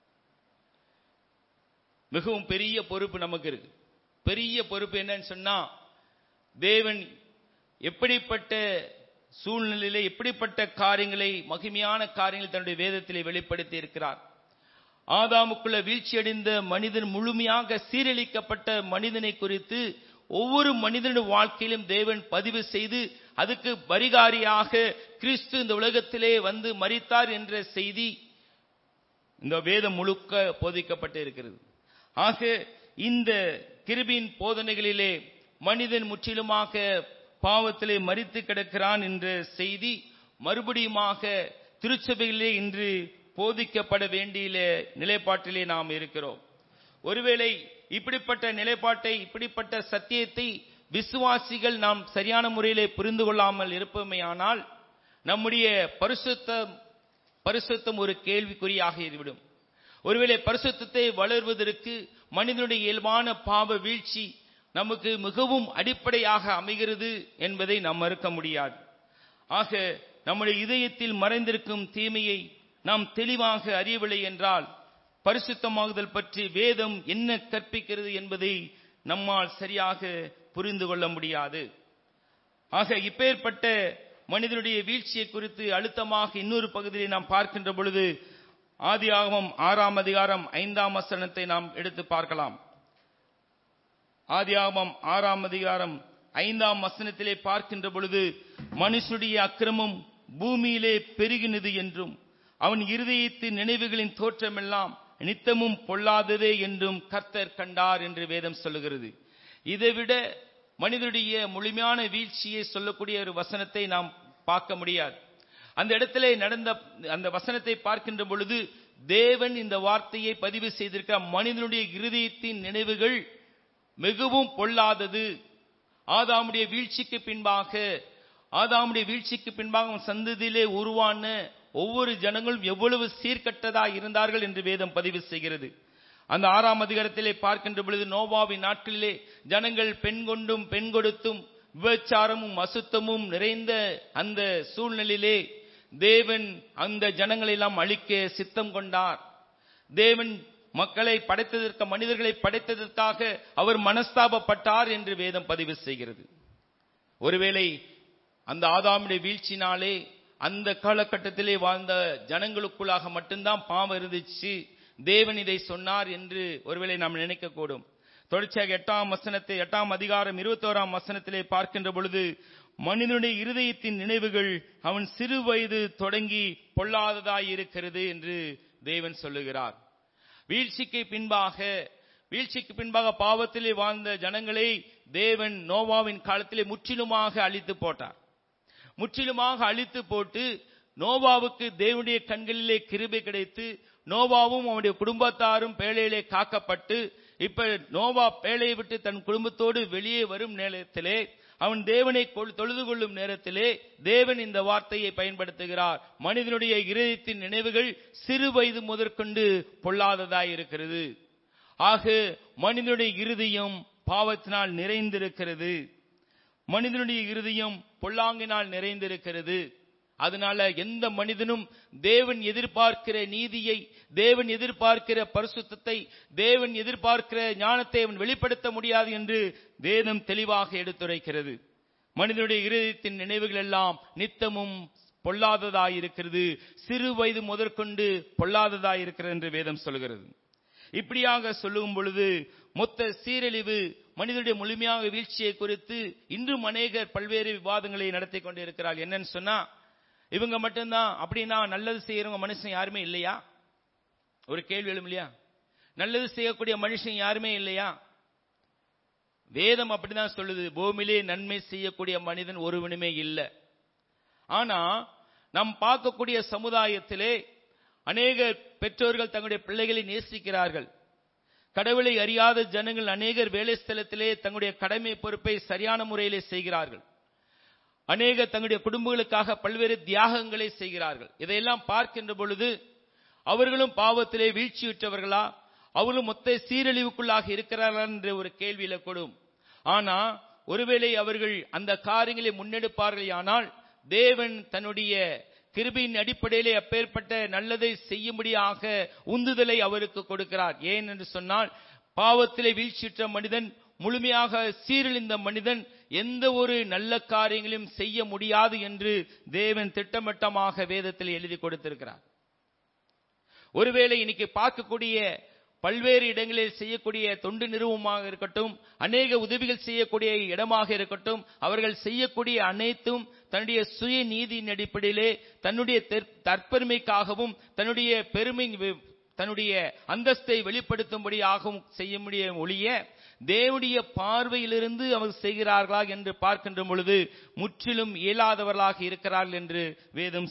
மிகவும் பெரிய பொறுப்பு நமக்கு இருக்கு. பெரிய பொறுப்பு என்னன்னு சொன்னா, தேவன் எப்படிப்பட்ட சூழ்நிலையிலே எப்படிப்பட்ட காரியங்களை, மகிமையான காரியங்களை தன்னுடைய வேதத்திலே வெளிப்படுத்தி இருக்கிறார். ஆதாமுக்குள்ள வீழ்ச்சியடைந்த மனிதன், முழுமையாக சீரழிக்கப்பட்ட மனிதனை குறித்து ஒவ்வொரு மனிதனுடைய வாழ்க்கையிலும் தேவன் பதிவு செய்து அதுக்கு பரிகாரியாக கிறிஸ்து இந்த உலகத்திலே வந்து மரித்தார் என்ற செய்தி இந்த வேதம் முழுக்க போதிக்கப்பட்டு இருக்கிறது. ஆக இந்த கிருபையின் போதனைகளிலே மனிதன் முற்றிலுமாக பாவத்திலே மரித்து கிடக்கிறான் என்ற செய்தி மறுபடியுமாக திருச்சபைகளிலே இன்று போதிக்கப்பட வேண்டிய நிலைப்பாட்டிலே நாம் இருக்கிறோம். ஒருவேளை இப்படிப்பட்ட நிலைப்பாட்டை, இப்படிப்பட்ட சத்தியத்தை விசுவாசிகள் நாம் சரியான முறையிலே புரிந்து கொள்ளாமல் இருப்போமேயானால் நம்முடைய பரிசுத்தம் பரிசுத்தம் ஒரு கேள்விக்குறியாக இருவிடும். ஒருவேளை பரிசுத்தத்தை வளர்வதற்கு மனிதனுடைய இயல்பான பாவ வீழ்ச்சி நமக்கு மிகவும் அடிப்படையாக அமைகிறது என்பதை நாம் மறுக்க முடியாது. ஆக நம்முடைய இதயத்தில் மறைந்திருக்கும் தீமையை நாம் தெளிவாக அறியவில்லை என்றால் பரிசுத்தமாகுதல் பற்றி வேதம் என்ன கற்பிக்கிறது என்பதை நம்மால் சரியாக புரிந்து கொள்ள முடியாது. ஆக இப்பேற்பட்ட மனிதனுடைய வீழ்ச்சியை குறித்து அழுத்தமாக இன்னொரு பகுதியை நாம் பார்க்கின்ற பொழுது ஆதியாகமம் ஆறாம் அதிகாரம் ஐந்தாம் வசனத்தை நாம் எடுத்து பார்க்கலாம். ஆதியாகமம் ஆறாம் அதிகாரம் ஐந்தாம் வசனத்திலே பார்க்கின்ற பொழுது, மனுஷனுடைய அக்கிரமம் பூமியிலே பெருகினது என்றும் அவன் இருதயத்தின் நினைவுகளின் தோற்றமெல்லாம் நித்தமும் பொல்லாததே என்றும் கர்த்தர் கண்டார் என்று வேதம் சொல்லுகிறது. இதைவிட மனிதனுடைய முழுமையான வீழ்ச்சியை சொல்லக்கூடிய ஒரு வசனத்தை நாம் பார்க்க முடியாது. அந்த இடத்திலே நடந்த அந்த வசனத்தை பார்க்கின்ற பொழுது தேவன் இந்த வார்த்தையை பதிவு செய்திருக்க, மனிதனுடைய இருதயத்தின் நினைவுகள் மிகவும் பொல்லாதது. ஆதாமுடைய வீழ்ச்சிக்கு பின்பாக ஆதாமுடைய வீழ்ச்சிக்கு பின்பாக சந்ததியிலே உருவான ஒவ்வொரு ஜனங்களும் எவ்வளவு சீர்கட்டதா இருந்தார்கள் என்று வேதம் பதிவு செய்கிறது. அந்த ஆறாம் அதிகாரத்திலே பார்க்கின்ற பொழுது, நோவாவின் நாட்களிலே ஜனங்கள் பெண் கொண்டும் பெண் கொடுத்தும் விபச்சாரமும் அசுத்தமும் நிறைந்த அந்த சூழ்நிலையிலே தேவன் அந்த ஜனங்களை எல்லாம் அழிக்க சித்தம் கொண்டார். தேவன் மக்களை படைத்ததற்கு, மனிதர்களை படைத்ததற்காக அவர் மனஸ்தாபப்பட்டார் என்று வேதம் பதிவு செய்கிறது. ஒருவேளை அந்த ஆதாமுடைய வீழ்ச்சினாலே அந்த காலகட்டத்திலே வாழ்ந்த ஜனங்களுக்குள்ளாக மட்டும்தான் பாவம் இருந்துச்சு, தேவன் இதை சொன்னார் என்று ஒருவேளை நாம் நினைக்க கூடும். தொடர்ச்சியாக எட்டாம் வசனத்தை எட்டாம் அதிகாரம் இருபத்தி ஓராம் வசனத்திலே பார்க்கின்ற பொழுது, மனிதனுடைய இருதயத்தின் நினைவுகள் அவன் சிறு வயது தொடங்கி பொல்லாததாய் இருக்கிறது என்று தேவன் சொல்லுகிறார். வீழ்ச்சிக்கு பின்பாக வீழ்ச்சிக்கு பின்பாக பாவத்திலே வாழ்ந்த ஜனங்களை தேவன் நோவாவின் காலத்திலே முற்றிலுமாக அழித்து போட்டார். முற்றிலுமாக அழித்து போட்டு நோவாவுக்கு தேவனுடைய கண்களிலே கிருபை கிடைத்து நோவாவும் அவனுடைய குடும்பத்தாரும் பேழையிலே காக்கப்பட்டு இப்ப நோவா பேழையை விட்டு தன் குடும்பத்தோடு வெளியே வரும் நேரத்திலே அவன் தேவனை தொழுது கொள்ளும் நேரத்திலே தேவன் இந்த வார்த்தையை பயன்படுத்துகிறார். மனிதனுடைய இருதயத்தின் நினைவுகள் சிறு வயது முதற்கொண்டு பொல்லாததாய் இருக்கிறது. ஆக மனிதனுடைய இருதயம் பாவத்தினால் நிறைந்திருக்கிறது. மனிதனுடைய இருதயம் பொல்லாங்கினால் நிறைந்திருக்கிறது. அதனால எந்த மனிதனும் தேவன் எதிர்பார்க்கிற நீதியை, தேவன் எதிர்பார்க்கிற பரிசுத்தத்தை, தேவன் எதிர்பார்க்கிற ஞானத்தை அவன் வெளிப்படுத்த முடியாது என்று வேதம் தெளிவாக எடுத்துரைக்கிறது. மனிதனுடைய இருதயத்தின் நினைவுகள் எல்லாம் நித்தமும் பொல்லாததாயிருக்கிறது. சிறு வயது முதற்கொண்டு பொல்லாததாயிருக்கிறது என்று வேதம் சொல்கிறது. இப்படியாக சொல்லும் பொழுது மொத்த சீரழிவு, மனிதனுடைய முழுமையாக வீழ்ச்சியை குறித்து இன்றும் அநேகர் பல்வேறு விவாதங்களை நடத்தி கொண்டிருக்கிறார்கள். என்னன்னு சொன்னா, இவங்க மட்டும்தான் அப்படின்னா நல்லது செய்யறவங்க மனுஷன் யாருமே இல்லையா? ஒரு கேள்வி எழும் இல்லையா? நல்லது செய்யக்கூடிய மனுஷன் யாருமே இல்லையா? வேதம் அப்படிதான் சொல்லுது, பூமியிலே நன்மை செய்யக்கூடிய மனிதன் ஒருவனுமே இல்லை. ஆனா நாம் பார்க்கக்கூடிய சமுதாயத்திலே அநேக பெற்றோர்கள் தங்களுடைய பிள்ளைகளை நேசிக்கிறார்கள். கடவுளை அறியாத ஜனங்கள் அநேகர் வேலை ஸ்தலத்திலே தங்களுடைய கடமை பொறுப்பை சரியான முறையிலே செய்கிறார்கள். அநேக தங்களுடைய குடும்பங்களுக்காக பல்வேறு தியாகங்களை செய்கிறார்கள். இதையெல்லாம் பார்க்கின்ற பொழுது அவர்களும் பாவத்திலே வீழ்ச்சியுற்றவர்களா, அவர்களும் மொத்த சீரழிவுக்குள்ளாக இருக்கிறார்களா என்ற ஒரு கேள்வியில கூடும். ஆனா ஒருவேளை அவர்கள் அந்த காரியங்களை முன்னெடுப்பார்கள் ஆனால் தேவன் தன்னுடைய கிருபையின் அடிப்படையிலே அப்பேற்பட்ட நல்லதை செய்யும்படியாக உந்துதலை அவருக்கு கொடுக்கிறார். ஏன் என்று சொன்னால், பாவத்திலே வீழ்ச்சியுற்ற மனிதன், முழுமையாக சீரழிந்த மனிதன் எந்த ஒரு நல்ல காரியங்களையும் செய்ய முடியாது என்று தேவன் திட்டவட்டமாக வேதத்தில் எழுதி கொடுத்திருக்கிறார். ஒருவேளை இன்னைக்கு பார்க்கக்கூடிய பல்வேறு இடங்களில் செய்யக்கூடிய தொண்டு நிறுவனமாக இருக்கட்டும், அநேக உதவிகள் செய்யக்கூடிய இடமாக இருக்கட்டும், அவர்கள் செய்யக்கூடிய அனைத்தும் தன்னுடைய சுய நீதியின் அடிப்படையிலே தன்னுடைய தற்பெருமைக்காகவும் தன்னுடைய பெருமை தன்னுடைய அந்தஸ்தை வெளிப்படுத்தும்படியாகவும் செய்ய முடியும் ஒழிய தேவனுடைய பார்வையிலிருந்து அவர் செய்கிறார்களா என்று பார்க்கின்ற பொழுது முற்றிலும் இயலாதவர்களாக இருக்கிறார்கள் என்று வேதம்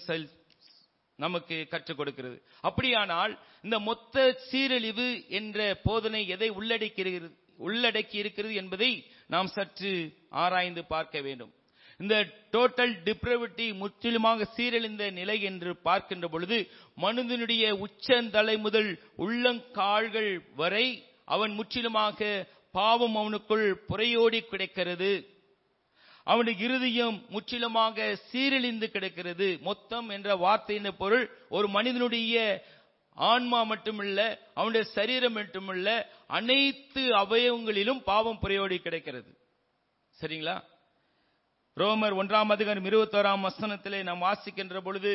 நமக்கு கற்றுக் கொடுக்கிறது. அப்படியானால் இந்த மொத்த சீரழிவு என்ற போதனை எதை உள்ளடக்கிறது உள்ளடக்கி இருக்கிறது என்பதை நாம் சற்று ஆராய்ந்து பார்க்க வேண்டும். இந்த டோட்டல் டிப்ரவிட்டி, முற்றிலுமாக சீரழிந்த நிலை என்று பார்க்கின்ற பொழுது மனிதனுடைய உச்சந்தலை முதல் உள்ளங்கால்கள் வரை அவன் முற்றிலுமாக பாவம் அவனுக்குள் புரையோடி கிடக்கிறது. அவனுடைய இருதயம் முற்றிலுமாக சீரழிந்து கிடக்கிறது. மொத்தம் என்ற வார்த்தையின் பொருள் ஒரு மனிதனுடைய ஆன்மா மட்டுமல்ல, அவனுடைய சரீரம் மட்டுமல்ல, அனைத்து அவயவங்களிலும் பாவம் புரையோடி கிடக்கிறது. சரிங்களா? ரோமர் ஒன்றாம் அதிகாரம் இருபத்தோராம் வசனத்திலே நாம் வாசிக்கின்ற பொழுது,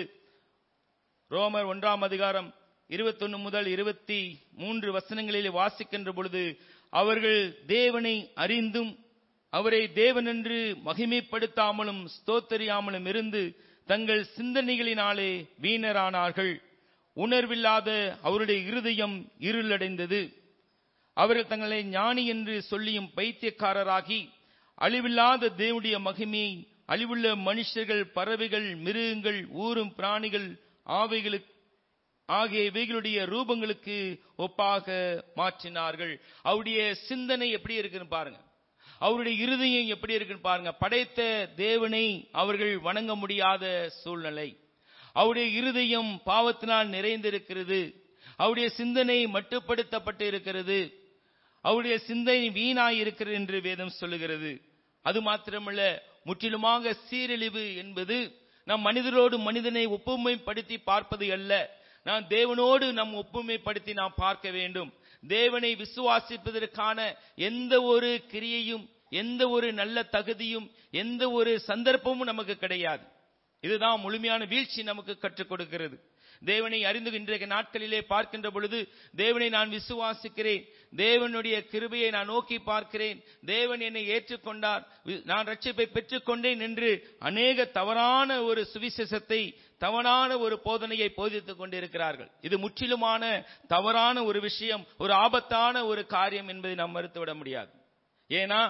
ரோமர் ஒன்றாம் அதிகாரம் இருபத்தி ஒன்னு முதல் இருபத்தி மூன்று வசனங்களிலே வாசிக்கின்ற பொழுது, அவர்கள் தேவனை அறிந்தும் அவரை தேவனென்று மகிமைப்படுத்தாமலும் ஸ்தோத்தரியாமலும் இருந்து தங்கள் சிந்தனைகளினாலே வீணரானார்கள். உணர்வில்லாத அவருடைய இருதயம் இருளடைந்தது. அவர்கள் தங்களை ஞானி என்று சொல்லியும் பைத்தியக்காரராகி அழிவில்லாத தேவனுடைய மகிமையை அழிவுள்ள மனுஷர்கள், பறவைகள், மிருகங்கள், ஊரும் பிராணிகள் ஆவைகளுக்கு ஆகிய இவைகளுடைய ரூபங்களுக்கு ஒப்பாக மாற்றினார்கள். அவருடைய சிந்தனை எப்படி இருக்குன்னு பாருங்க, அவருடைய இருதயம் எப்படி இருக்குன்னு பாருங்க. படைத்த தேவனை அவர்கள் வணங்க முடியாத சூழ்நிலை. அவருடைய இருதயம் பாவத்தினால் நிறைந்திருக்கிறது. அவருடைய சிந்தனை மட்டுப்படுத்தப்பட்டு இருக்கிறது. அவருடைய சிந்தனை வீணாய் இருக்கிறது என்று வேதம் சொல்லுகிறது. அது மாத்திரமல்ல, முற்றிலுமாக சீரழிவு என்பது நம் மனிதரோடு மனிதனை ஒப்புமைப்படுத்தி பார்ப்பது அல்ல. நான் தேவனோடு நம் ஒப்புமைப்படுத்தி நாம் பார்க்க வேண்டும். தேவனை விசுவாசிப்பதற்கான எந்த ஒரு கிரியையும், எந்த ஒரு நல்ல தகுதியும், எந்த ஒரு சந்தர்ப்பமும் நமக்கு கிடையாது. இதுதான் முழுமையான வீழ்ச்சி நமக்கு கற்றுக் கொடுக்கிறது. தேவனை அறிந்து இன்றைய நாட்களிலே பார்க்கின்ற பொழுது, தேவனை நான் விசுவாசிக்கிறேன், தேவனுடைய கிருபையை நான் நோக்கி பார்க்கிறேன், தேவன் என்னை ஏற்றுக்கொண்டார், நான் ரட்சிப்பை பெற்றுக்கொண்டேன் என்று அநேக தவறான ஒரு சுவிசேஷத்தை, தவறான ஒரு போதனையை போதித்துக் கொண்டிருக்கிறார்கள். இது முற்றிலுமான தவறான ஒரு விஷயம், ஒரு ஆபத்தான ஒரு காரியம் என்பதை நாம் மறுத்துவிட முடியாது. ஏன்னா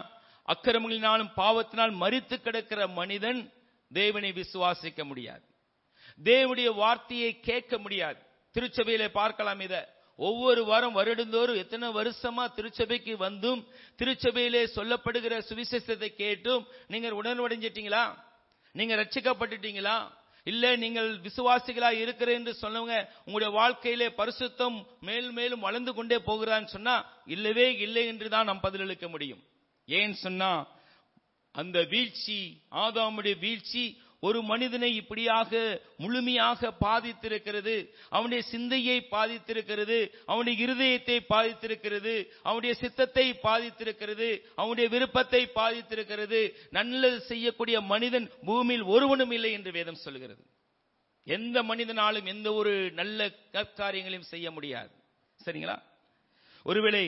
அக்கிரமங்களினாலும் பாவத்தினால் மரித்து கிடக்கிற மனிதன் தேவனை விசுவாசிக்க முடியாது, தேவனுடைய வார்த்தையை கேட்க முடியாது. திருச்சபையிலே பார்க்கலாம் இத. ஒவ்வொரு வாரம் வருடந்தோறும் எத்தனை வருஷமா திருச்சபைக்கு வந்தும் திருச்சபையிலே சொல்லப்படுகிற சுவிசேஷத்தை கேட்டும் நீங்க உணர்வடைஞ்சிட்டீங்களா? நீங்க ரட்சிக்கப்பட்டுட்டீங்களா? இல்ல நீங்கள் விசுவாசிகளா இருக்கிற என்று சொன்னவங்க உங்களுடைய வாழ்க்கையிலே பரிசுத்தம் மேல் மேலும் வளர்ந்து கொண்டே போகிறான்னு சொன்னா இல்லவே இல்லை என்று தான் நாம் பதிலளிக்க முடியும். ஏன் சொன்னா அந்த வீழ்ச்சி, ஆதாமுடைய வீழ்ச்சி ஒரு மனிதனை இப்படியாக முழுமையாக பாதித்திருக்கிறது. அவனுடைய சிந்தையை பாதித்திருக்கிறது, அவனுடைய இருதயத்தை பாதித்திருக்கிறது, அவனுடைய சித்தத்தை பாதித்திருக்கிறது, அவனுடைய விருப்பத்தை பாதித்திருக்கிறது. நல்லது செய்யக்கூடிய மனிதன் பூமியில் ஒருவனும் இல்லை என்று வேதம் சொல்கிறது. எந்த மனிதனாலும் எந்த ஒரு நல்ல காரியங்களையும் செய்ய முடியாது. சரிங்களா? ஒருவேளை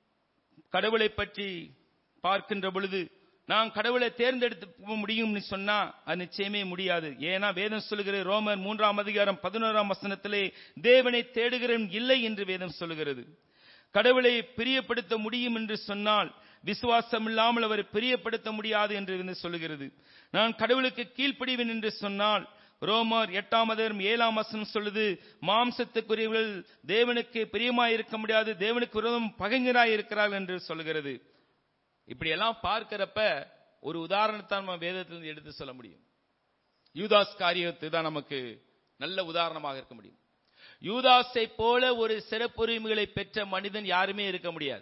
கடவுளை பற்றி பார்க்கின்ற பொழுது நான் கடவுளை தேர்ந்தெடுத்து முடியும்னு சொன்னா அது நிச்சயமே முடியாது. ஏன்னா வேதம் சொல்லுகிறது, ரோமர் மூன்றாம் அதிகாரம் பதினோராம் வசனத்திலே தேவனை தேடுகிறவன் இல்லை என்று வேதம் சொல்லுகிறது. கடவுளை பிரியப்படுத்த முடியும் என்று சொன்னால் விசுவாசம் இல்லாமல் அவரை பிரியப்படுத்த முடியாது என்று சொல்லுகிறது. நான் கடவுளுக்கு கீழ்ப்படிவேன் என்று சொன்னால் ரோமர் எட்டாம் அதிகாரம் ஏழாம் வசனம் சொல்லுது, மாம்சத்துக்குரியவர்கள் தேவனுக்கு பிரியமாய் இருக்க முடியாது, தேவனுக்கு விரோதம் பகைஞராய் இருக்கிறார்கள் என்று சொல்லுகிறது. இப்படி எல்லாம் பார்க்கிறப்ப ஒரு உதாரணத்தை நம்ம வேதத்திலிருந்து எடுத்து சொல்ல முடியும். யூதாஸ் காரியத்தை தான் நமக்கு நல்ல உதாரணமாக இருக்க முடியும். யூதாஸை போல ஒரு சிறப்புரிமைகளை பெற்ற மனிதன் யாருமே இருக்க முடியாது.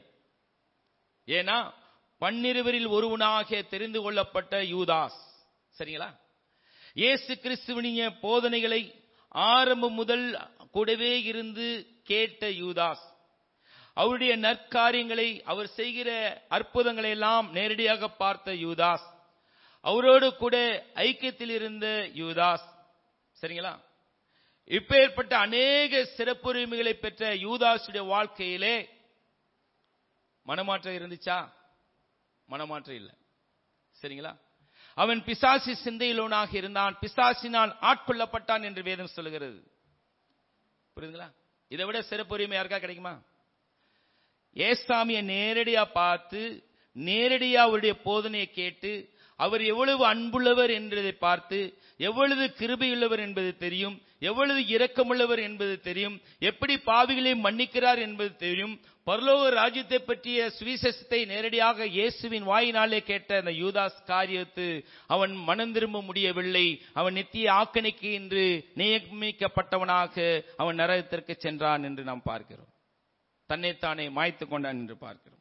ஏன்னா பன்னிருவரில் ஒருவனாக தெரிந்து கொள்ளப்பட்ட யூதாஸ். சரிங்களா? இயேசு கிறிஸ்துவினுடைய போதனைகளை ஆரம்பம் முதல் கூடவே இருந்து கேட்ட யூதாஸ், அவருடைய நற்காரியங்களை, அவர் செய்கிற அற்புதங்களை எல்லாம் நேரடியாக பார்த்த யூதாஸ், அவரோடு கூட ஐக்கியத்தில் இருந்த யூதாஸ். சரிங்களா? இப்பேற்பட்ட அநேக சிறப்புரிமைகளை பெற்ற யூதாசுடைய வாழ்க்கையிலே மனமாற்றம் இருந்துச்சா? மனமாற்றம் இல்லை. சரிங்களா? அவன் பிசாசி சிந்தையிலோனாக இருந்தான், பிசாசினால் ஆட்கொள்ளப்பட்டான் என்று வேதம் சொல்லுகிறது. புரியுதுங்களா? இதை விட சிறப்புரிமை யாருக்கா கிடைக்குமா? ஏசாமியை நேரடியா பார்த்து நேரடியா அவருடைய போதனையை கேட்டு அவர் எவ்வளவு அன்புள்ளவர் என்பதை பார்த்து, எவ்வளவு கிருபையுள்ளவர் என்பது தெரியும், எவ்வளவு இரக்கமுள்ளவர் என்பது தெரியும், எப்படி பாவிகளை மன்னிக்கிறார் என்பது தெரியும். பரலோக ராஜ்யத்தை பற்றிய சுவிசேஷத்தை நேரடியாக இயேசுவின் வாயினாலே கேட்ட அந்த யூதாஸ் காரியத்து அவன் மனம் திரும்ப முடியவில்லை. அவன் நித்திய ஆக்கணைக்கு என்று நியமிக்கப்பட்டவனாக அவன் நரகத்திற்கு சென்றான் என்று நாம் பார்க்கிறோம். தன்னைத்தானே மாய்த்து கொண்டான் என்று பார்க்கிறோம்.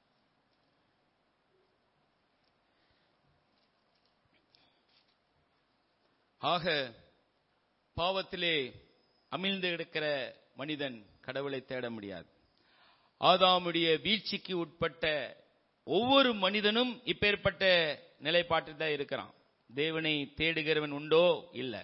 ஆக பாவத்திலே அமிழ்ந்து கிடக்கிற மனிதன் கடவுளை தேட முடியாது. ஆதாமுடைய வீழ்ச்சிக்கு உட்பட்ட ஒவ்வொரு மனிதனும் இப்பேற்பட்ட நிலைப்பாட்டில் தான் இருக்கிறான். தேவனை தேடுகிறவன் உண்டோ? இல்லை.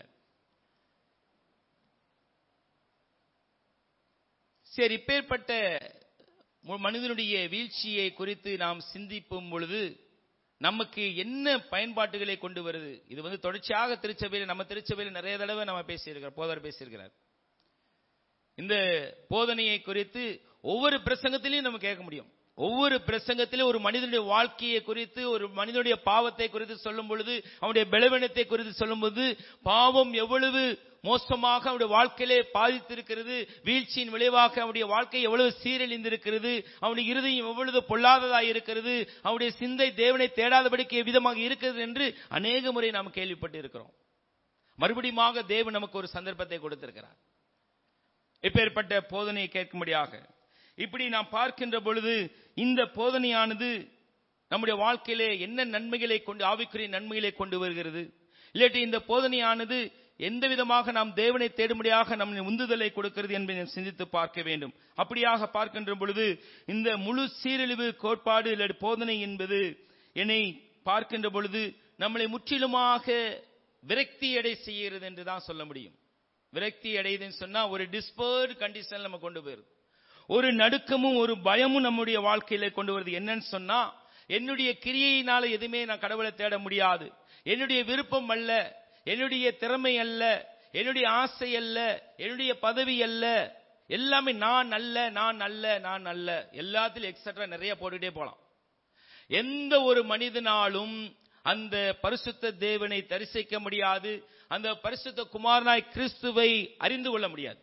சரி, இப்பேற்பட்ட மனிதனுடைய வீழ்ச்சியை குறித்து நாம் சிந்திக்கும் பொழுது நமக்கு என்ன பயன்பாட்டுகளை கொண்டு வருது? இது வந்து தொடர்ச்சியாக திருச்சபையில், நம்ம திருச்சபையில் நிறைய தடவை நம்ம பேசியிருக்கிறோம், போதர் பேசியிருக்கிறார். இந்த போதனையை குறித்து ஒவ்வொரு பிரசங்கத்திலையும் நம்ம கேட்க முடியும். ஒவ்வொரு பிரசங்கத்திலும் ஒரு மனிதனுடைய வாழ்க்கையை குறித்து, ஒரு மனிதனுடைய பாவத்தை குறித்து சொல்லும் பொழுது, அவனுடைய பலவீனத்தை குறித்து சொல்லும் போது, பாவம் எவ்வளவு மோசமாக அவனுடைய வாழ்க்கையிலே பாதித்திருக்கிறது, வீழ்ச்சியின் விளைவாக அவனுடைய வாழ்க்கை எவ்வளவு சீரழிந்திருக்கிறது, அவனுடைய இருதயம் எவ்வளவு பொல்லாததாக இருக்கிறது, அவனுடைய சிந்தை தேவனை தேடாதபடிக்கு எவ்விதமாக இருக்கிறது என்று அநேக முறை நாம் கேள்விப்பட்டு இருக்கிறோம். மறுபடியும் தேவன் நமக்கு ஒரு சந்தர்ப்பத்தை கொடுத்திருக்கிறார் இப்பேற்பட்ட போதனையை கேட்கும்படியாக. இப்படி நாம் பார்க்கின்ற பொழுது இந்த போதனையானது நம்முடைய வாழ்க்கையிலே என்ன நன்மைகளை கொண்டு, ஆவிக்குரிய நன்மைகளை கொண்டு வருகிறது, இல்லாட்டி இந்த போதனையானது எந்த விதமாக நாம் தேவனை தேடும்படியாக நம்முடைய உந்துதலை கொடுக்கிறது என்பதை சிந்தித்து பார்க்க வேண்டும். அப்படியாக பார்க்கின்ற பொழுது இந்த முழு சீரழிவு கோட்பாடு இல்லாட்டி போதனை என்பது என்னை பார்க்கின்ற பொழுது நம்மளை முற்றிலுமாக விரக்தி அடை செய்கிறது என்று தான் சொல்ல முடியும். விரக்தி அடையுதுன்னு சொன்னா ஒரு டிஸ்பர்ட் கண்டிஷன் நம்ம கொண்டு போயிருது. ஒரு நடுக்கமும் ஒரு பயமும் நம்முடைய வாழ்க்கையில கொண்டு வருது. என்னன்னு சொன்னா, என்னுடைய கிரியையினால எதுவுமே நான் கடவுளை தேட முடியாது, என்னுடைய விருப்பம் அல்ல, என்னுடைய திறமை அல்ல, என்னுடைய ஆசை அல்ல, என்னுடைய பதவி அல்ல, எல்லாமே நான் அல்ல நான் அல்ல நான் அல்ல, எல்லாத்திலும் எக்ஸெட்ரா நிறைய போட்டுட்டே போலாம். எந்த ஒரு மனிதனாலும் அந்த பரிசுத்த தேவனை தரிசிக்க முடியாது, அந்த பரிசுத்த குமாரனாய் கிறிஸ்துவை அறிந்து கொள்ள முடியாது.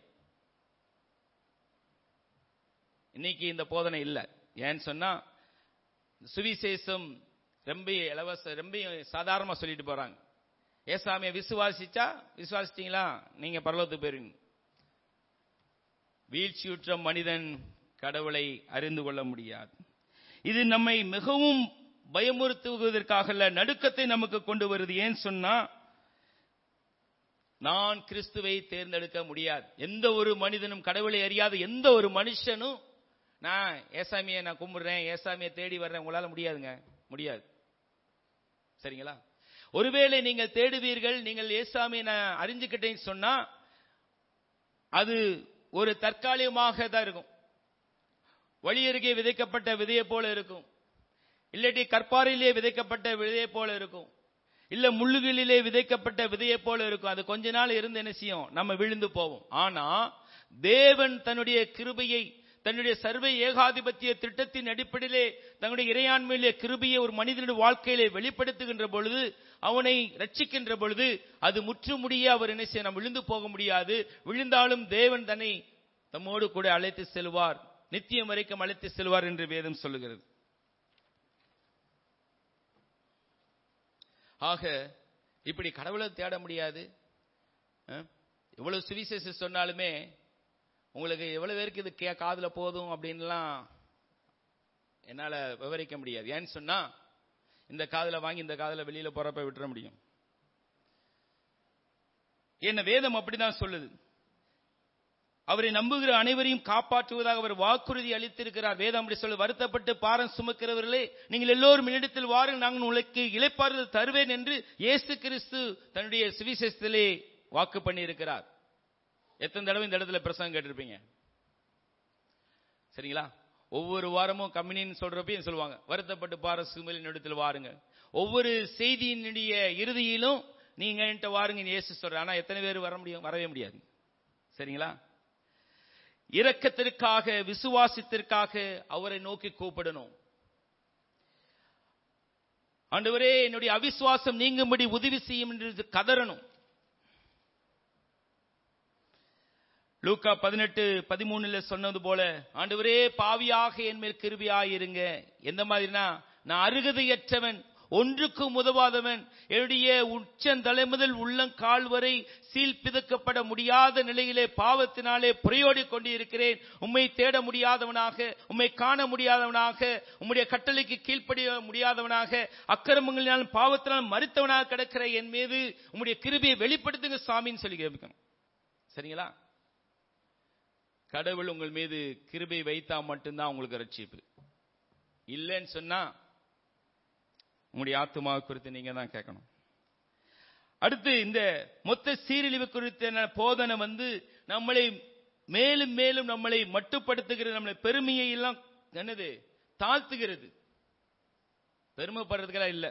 இன்னைக்கு இந்த போதனை இல்லை. ஏன்னு சொன்னா சுவிசேஷம் ரொம்ப இலவச, ரொம்ப சாதாரணமா சொல்லிட்டு போறாங்க. ஏசாமியை விசுவாசிச்சா விசுவாசிட்டீங்களா நீங்க பரலோகத்துக்கு போயிருவீங்க. வீழ்ச்சியுற்ற மனிதன் கடவுளை அறிந்து கொள்ள முடியாது. இது நம்மை மிகவும் பயமுறுத்துவதற்காக நடுக்கத்தை நமக்கு கொண்டு வருது. ஏன் சொன்னா நான் கிறிஸ்துவை தேர்ந்தெடுக்க முடியாது. எந்த ஒரு மனிதனும், கடவுளை அறியாத எந்த ஒரு மனுஷனும் நான் ஏசாமியை நான் கும்பிடுறேன், ஏசாமியை தேடி வர்றேன், உங்களால முடியாதுங்க, முடியாது. சரிங்களா? ஒருவேளை நீங்கள் தேடுவீர்கள், நீங்கள் ஏசாமியை நான் அறிஞ்சுக்கிட்டேன்னு சொன்னா அது ஒரு தற்காலிகமாக தான் இருக்கும். வழி அருகே விதைக்கப்பட்ட விதையை போல இருக்கும், இல்லாட்டி கற்பாறையிலே விதைக்கப்பட்ட விதையை போல இருக்கும், இல்ல முள்ளுகளிலே விதைக்கப்பட்ட விதையை போல இருக்கும். அது கொஞ்ச நாள் இருந்து என்ன செய்யும், நம்ம விழுந்து போவோம். ஆனா தேவன் தன்னுடைய கிருபையை, தன்னுடைய சர்வ ஏகாதிபத்திய திட்டத்தின் அடிப்படையிலே தன்னுடைய இறையாண்மையிலே கிருபையை ஒரு மனிதனுடைய வாழ்க்கையிலே வெளிப்படுத்துகின்ற பொழுது, அவனை ரட்சிக்கின்ற பொழுது அது முற்றுமுடிய அவர் என்ன செய்ய, நாம் விழுந்து போக முடியாது. விழுந்தாலும் தேவன் தன்னை தம்மோடு கூட அழைத்து செல்வார், நித்தியம் வரைக்கும் அழைத்து செல்வார் என்று வேதம் சொல்லுகிறது. ஆக இப்படி கடவுளை தேட முடியாது. எவ்வளவு சுவிசேஷம் சொன்னாலுமே உங்களுக்கு எவ்வளவு பேருக்கு இது கே காதுல போதும் அப்படின்லாம் என்னால விவரிக்க முடியாது. ஏன்னு சொன்னா இந்த காதுல வாங்கி இந்த காதுல வெளியில போறப்ப விட்டுற முடியும். என்ன வேதம் அப்படிதான் சொல்லுது. அவரை நம்புகிற அனைவரையும் காப்பாற்றுவதாக அவர் வாக்குறுதி அளித்திருக்கிறார். வேதம் அப்படி சொல்லு, வருத்தப்பட்டு பாரம் சுமக்கிறவர்களே நீங்கள் எல்லோரும் என்னிடத்தில் வாருங்கள், நாங்கள் உங்களுக்கு இளைப்பாறுதல் தருவேன் என்று இயேசு கிறிஸ்து தன்னுடைய சுவிசேஷத்திலே வாக்கு பண்ணி இருக்கிறார். எத்தனை தடவை இந்த இடத்துல பிரசங்கம் கேட்டிருப்பீங்க? சரிங்களா? ஒவ்வொரு வாரமும் கம்யூனின்னு சொல்றப்பையும் சொல்லுவாங்க, வருத்தப்பட்டு பாரம் சுமரின் என்னிடத்தில் வாருங்க. ஒவ்வொரு செய்தியினுடைய இறுதியிலும் நீங்க என்கிட்ட வாருங்க இயேசு சொல்ற. ஆனா எத்தனை பேர் வர முடியும்? வரவே முடியாது. சரிங்களா? இரக்கத்திற்காக, விசுவாசத்திற்காக அவரை நோக்கி கூப்பிடணும். ஆண்டவரே என்னுடைய அவிசுவாசம் நீங்கும்படி உதவி செய்யும் என்று கதறணும். லூக்கா பதினெட்டு பதிமூணுல சொன்னது போல, ஆண்டவரே பாவியாக என் மேல் கிருபையாயிருங்க. எந்த மாதிரினா, நான் அருகதையற்றவன், ஒன்றுக்கும் உதவாதவன், என்னுடைய உச்சந்தலை முதல் உள்ளங்கால் வரை சீல் பிதக்கப்பட முடியாத நிலையிலே பாவத்தினாலே புரையோடி கொண்டு இருக்கிறேன். உம்மை தேட முடியாதவனாக, உம்மை காண முடியாதவனாக, உம்முடைய கட்டளைக்கு கீழ்ப்படிய முடியாதவனாக, அக்கிரமங்களினாலும் பாவத்தினாலும் மரித்தவனாக கிடக்கிற என் மீது உம்முடைய கிருபையை வெளிப்படுத்துங்க சாமின்னு சொல்லி கேட்கணும். சரிங்களா? கடவுள் உங்கள் மீது கிருபை வைத்தா மட்டும்தான் உங்களுக்கு ரட்சிப்பு. இல்லைன்னு சொன்னா உங்களுடைய ஆத்துமா குறித்து நீங்க தான் கேட்கணும். அடுத்து இந்த மொத்த சீரழிவு குறித்த போதனை வந்து நம்மளை மேலும் மேலும் நம்மளை மட்டுப்படுத்துகிறது, நம்மளை பெருமையை எல்லாம் என்னது தாழ்த்துகிறது. பெருமைப்படுறதுக்கெல்லாம் இல்ல.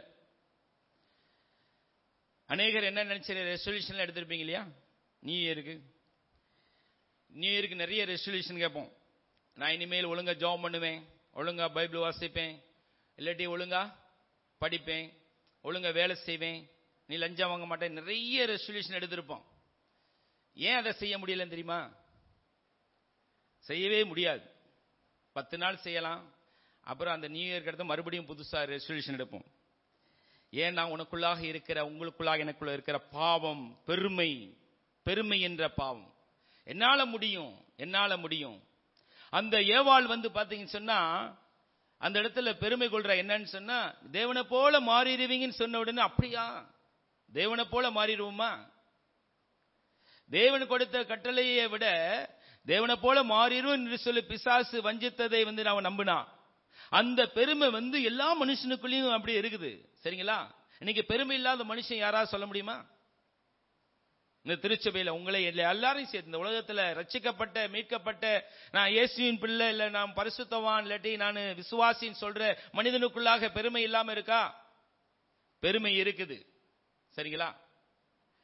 அநேகர் என்ன நினைச்ச ரெசல்யூஷன் எடுத்திருப்பீங்க இல்லையா? நியூ இயருக்கு நியூ இயருக்கு நிறைய ரெசல்யூஷன் கேட்போம். நான் இனிமேல் ஒழுங்கா ஜாப் பண்ணுவேன், ஒழுங்கா பைபிள் வாசிப்பேன், இல்லாட்டி ஒழுங்கா படிப்பேன், ஒழுங்கா வேலை செய்வேன், நீ லஞ்சம் வாங்க மாட்டேன், நிறைய ரெசல்யூஷன் எடுத்திருப்போம். ஏன் அதை செய்ய முடியலன்னு தெரியுமா? செய்யவே முடியாது. பத்து நாள் செய்யலாம், அப்புறம் அந்த நியூ இயர்க்கு அடுத்து மறுபடியும் புதுசா ரெசல்யூஷன் எடுப்போம். ஏன்னா உனக்குள்ளாக இருக்கிற, உங்களுக்குள்ளாக எனக்குள்ள இருக்கிற பாவம் பெருமை, பெருமை என்ற பாவம். என்னால முடியும், என்னால முடியும். அந்த ஏவாள் வந்து பாத்தீங்கன்னு சொன்னா அந்த இடத்துல பெருமை கொள்ற. என்னன்னு சொன்னா, தேவனை போல மாறிடுவீங்கன்னு சொன்ன உடனே அப்படியா தேவனை போல மாறிடுவோமா? தேவன் கொடுத்த கட்டளையை விட தேவனை போல மாறிடுவோம் என்று சொல்லி பிசாசு வஞ்சித்ததை வந்து நான் நம்பினா, அந்த பெருமை வந்து எல்லா மனுஷனுக்குள்ளேயும் அப்படி இருக்குது. சரிங்களா? இன்னைக்கு பெருமை இல்லாத மனுஷன் யாராவது சொல்ல முடியுமா? இந்த திருச்சபையில உங்களை எல்லாரையும் சேர்த்து இந்த உலகத்துல ரட்சிக்கப்பட்ட, மீட்கப்பட்ட, நான் இயேசுவின் பிள்ளை, இல்ல நான் பரிசுத்தவான், இல்லாட்டி நான் விசுவாசின்னு சொல்ற மனிதனுக்குள்ளாக பெருமை இல்லாம இருக்கா? பெருமை இருக்குது. சரிங்களா?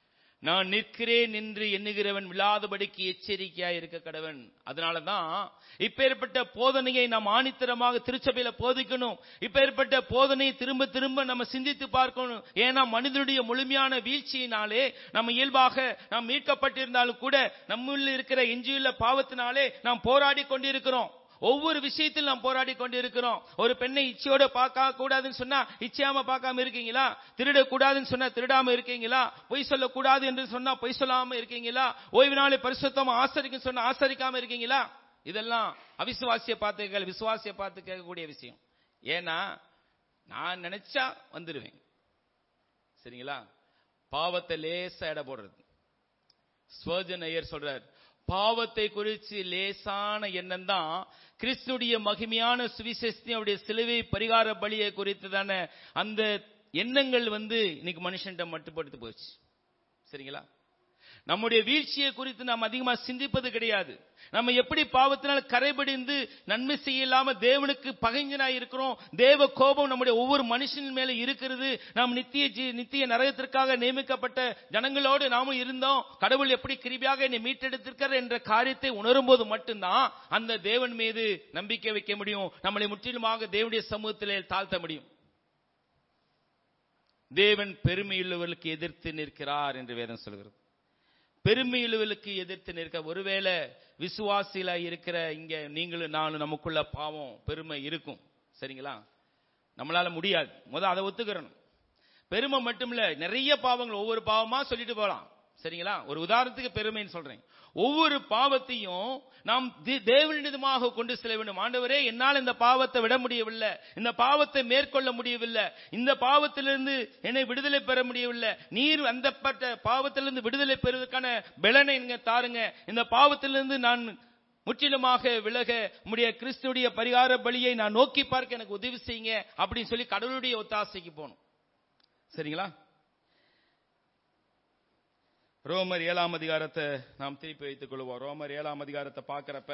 நான் நிற்கிறேன் என்று எண்ணுகிறவன் விழாதபடிக்கு எச்சரிக்கையாய் இருக்க கடவன். அதனாலதான் இப்பேற்பட்ட போதனையை நாம் ஆணித்தரமாக திருச்சபையில போதிக்கணும். இப்பேற்பட்ட போதனையை திரும்ப திரும்ப நம்ம சிந்தித்து பார்க்கணும். ஏன்னா மனிதனுடைய முழுமையான வீழ்ச்சியினாலே நம்ம இயல்பாக நாம் மீட்கப்பட்டிருந்தாலும் கூட நம்முள்ள இருக்கிற எஞ்சியுள்ள பாவத்தினாலே நாம் போராடி கொண்டிருக்கிறோம். ஒவ்வொரு விஷயத்தில் நாம் போராடி கொண்டிருக்கிறோம். ஒரு பெண்ணை இச்சையோட பார்க்க கூடாதுன்னு சொன்னா இச்சையாம பார்க்காம இருக்கீங்களா? திருடக்கூடாதுன்னு சொன்னா திருடாம இருக்கீங்களா? பொய் சொல்லக்கூடாது என்று சொன்னா பொய் சொல்லாம இருக்கீங்களா? ஓய்வு நாளை பரிசுத்தமா ஆசரிக்கும் சொன்னா ஆசரிக்காம இருக்கீங்களா? இதெல்லாம் அவிசுவாசிய பார்த்து கேட்க விசுவாசிய பார்த்து கேட்கக்கூடிய விஷயம். ஏன்னா நான் நினைச்சா வந்துருவேன். சரிங்களா? பாவத்தை லேசா எடை போடுறது. ஸ்வர்ஜன் ஐயர் சொல்றார், பாவத்தை குறித்து லேசான எண்ணம் தான் கிறிஸ்துடைய மகிமையான சுவிசேஷத்தினுடைய சிலுவை பரிகார பலியை குறித்துதான அந்த எண்ணங்கள் வந்து இன்னைக்கு மனுஷன்ட்ட மட்டுப்படுத்தி போச்சு. சரிங்களா? நம்முடைய வீழ்ச்சியை குறித்து நாம் அதிகமா சிந்திப்பது கிடையாது. நம்ம எப்படி பாவத்தினால் கரைபடிந்து நன்மை செய்யலாம தேவனுக்கு பகைஞனாய் இருக்கிறோம். தேவ கோபம் நம்முடைய ஒவ்வொரு மனுஷன் மேல இருக்கிறது. நாம் நித்திய நித்திய நரகத்திற்காக நியமிக்கப்பட்ட ஜனங்களோடு நாமும் இருந்தோம். கடவுள் எப்படி கிருபையாக என்னை மீட்டெடுத்திருக்கிறார் என்ற காரியத்தை உணரும் போது மட்டும்தான் அந்த தேவன் மீது நம்பிக்கை வைக்க முடியும். நம்மளை முற்றிலுமாக தேவனுடைய சமூகத்திலே தாழ்த்த முடியும். தேவன் பெருமையுள்ளவர்களுக்கு எதிர்த்து நிற்கிறார் என்று வேதம் சொல்கிறது. பெருமையுள்ளவர்களுக்கு எதிர்த்து நிற்க, ஒருவேளை விசுவாசியில இருக்கிற இங்க நீங்களும் நானும் நமக்குள்ள பாவம் பெருமை இருக்கும். சரிங்களா? நம்மளால முடியாது. முதல் அதை ஒத்துக்கிறணும். பெருமை மட்டும் இல்ல, நிறைய பாவங்கள் ஒவ்வொரு பாவமா சொல்லிட்டு போலாம். சரிங்களா? ஒரு உதாரணத்துக்கு பெருமைன்னு சொல்றேன். ஒவ்வொரு பாவத்தையும் நாம் தேவனிடமாக கொண்டு செல்ல வேண்டும். ஆண்டவரே, என்னால் இந்த பாவத்தை விட முடியவில்லை, இந்த பாவத்தை மேற்கொள்ள முடியவில்லை, இந்த பாவத்திலிருந்து என்னை விடுதலை பெற முடியவில்லை, நீர் அந்த பாவத்திலிருந்து விடுதலை பெறுவதற்கான பலனை நீங்க தாருங்க, இந்த பாவத்திலிருந்து நான் முற்றிலுமாக விலக முடிய கிறிஸ்துடைய பரிகார பலியை நான் நோக்கி பார்க்க எனக்கு உதவி செய்யுங்க அப்படின்னு சொல்லி கடவுளுடைய ஒத்தாசைக்கு போகணும். சரிங்களா? ரோமர் ஏழாம் அதிகாரத்தை நாம் திருப்பி வைத்துக் கொள்வோம். ரோமர் ஏழாம் அதிகாரத்தை பார்க்கிறப்ப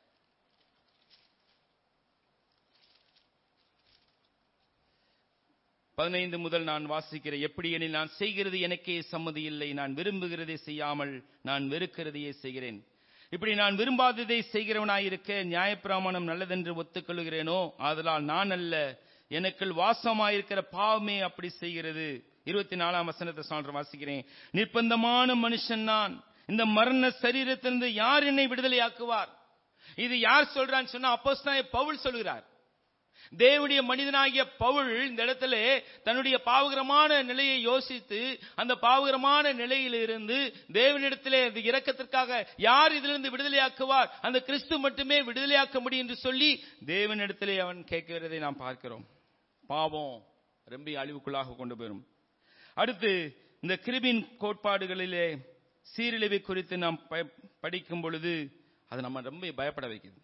பதினைந்து முதல் நான் வாசிக்கிறேன். எப்படி எனில் நான் செய்கிறது எனக்கே சம்மதி இல்லை, நான் விரும்புகிறதை செய்யாமல் நான் வெறுக்கிறதையே செய்கிறேன். இப்படி நான் விரும்பாததை செய்கிறவனாயிருக்க நியாயப்பிரமாணம் நல்லதென்று ஒத்துக்கொள்கிறேனோ, ஆதலால் நான் அல்ல, எனக்குள் வாசமாயிருக்கிற பாவமே அப்படி செய்கிறது. இருபத்தி நாலாம் வசனத்தை சான்று வாசிக்கிறேன். நிர்பந்தமான மனுஷன் நான், இந்த மரண சரீரத்திலிருந்து யார் என்னை விடுதலையாக்குவார்? இது யார் சொல்றான்னு சொன்னா அப்போஸ்தலனாகிய பவுல் சொல்கிறார். தேவனுடைய மனிதனாகிய பவுல் இந்த இடத்துல தன்னுடைய பாவகரமான நிலையை யோசித்து அந்த பாவகரமான நிலையிலிருந்து தேவனிடத்திலே அந்த இரக்கத்திற்காக யார் இதிலிருந்து விடுதலையாக்குவார்? அந்த கிறிஸ்து மட்டுமே விடுதலையாக்க முடியும் என்று சொல்லி தேவனிடத்திலே அவன் கேட்கிறதை நாம் பார்க்கிறோம். பாவம் ரொம்ப அழிவுக்குள்ளாக கொண்டு போயிடும். அடுத்து இந்த கிருபின் கோட்பாடுகளிலே சீரழிவை குறித்து நாம் படிக்கும் பொழுது அது நம்ம ரொம்ப பயப்பட வைக்குது.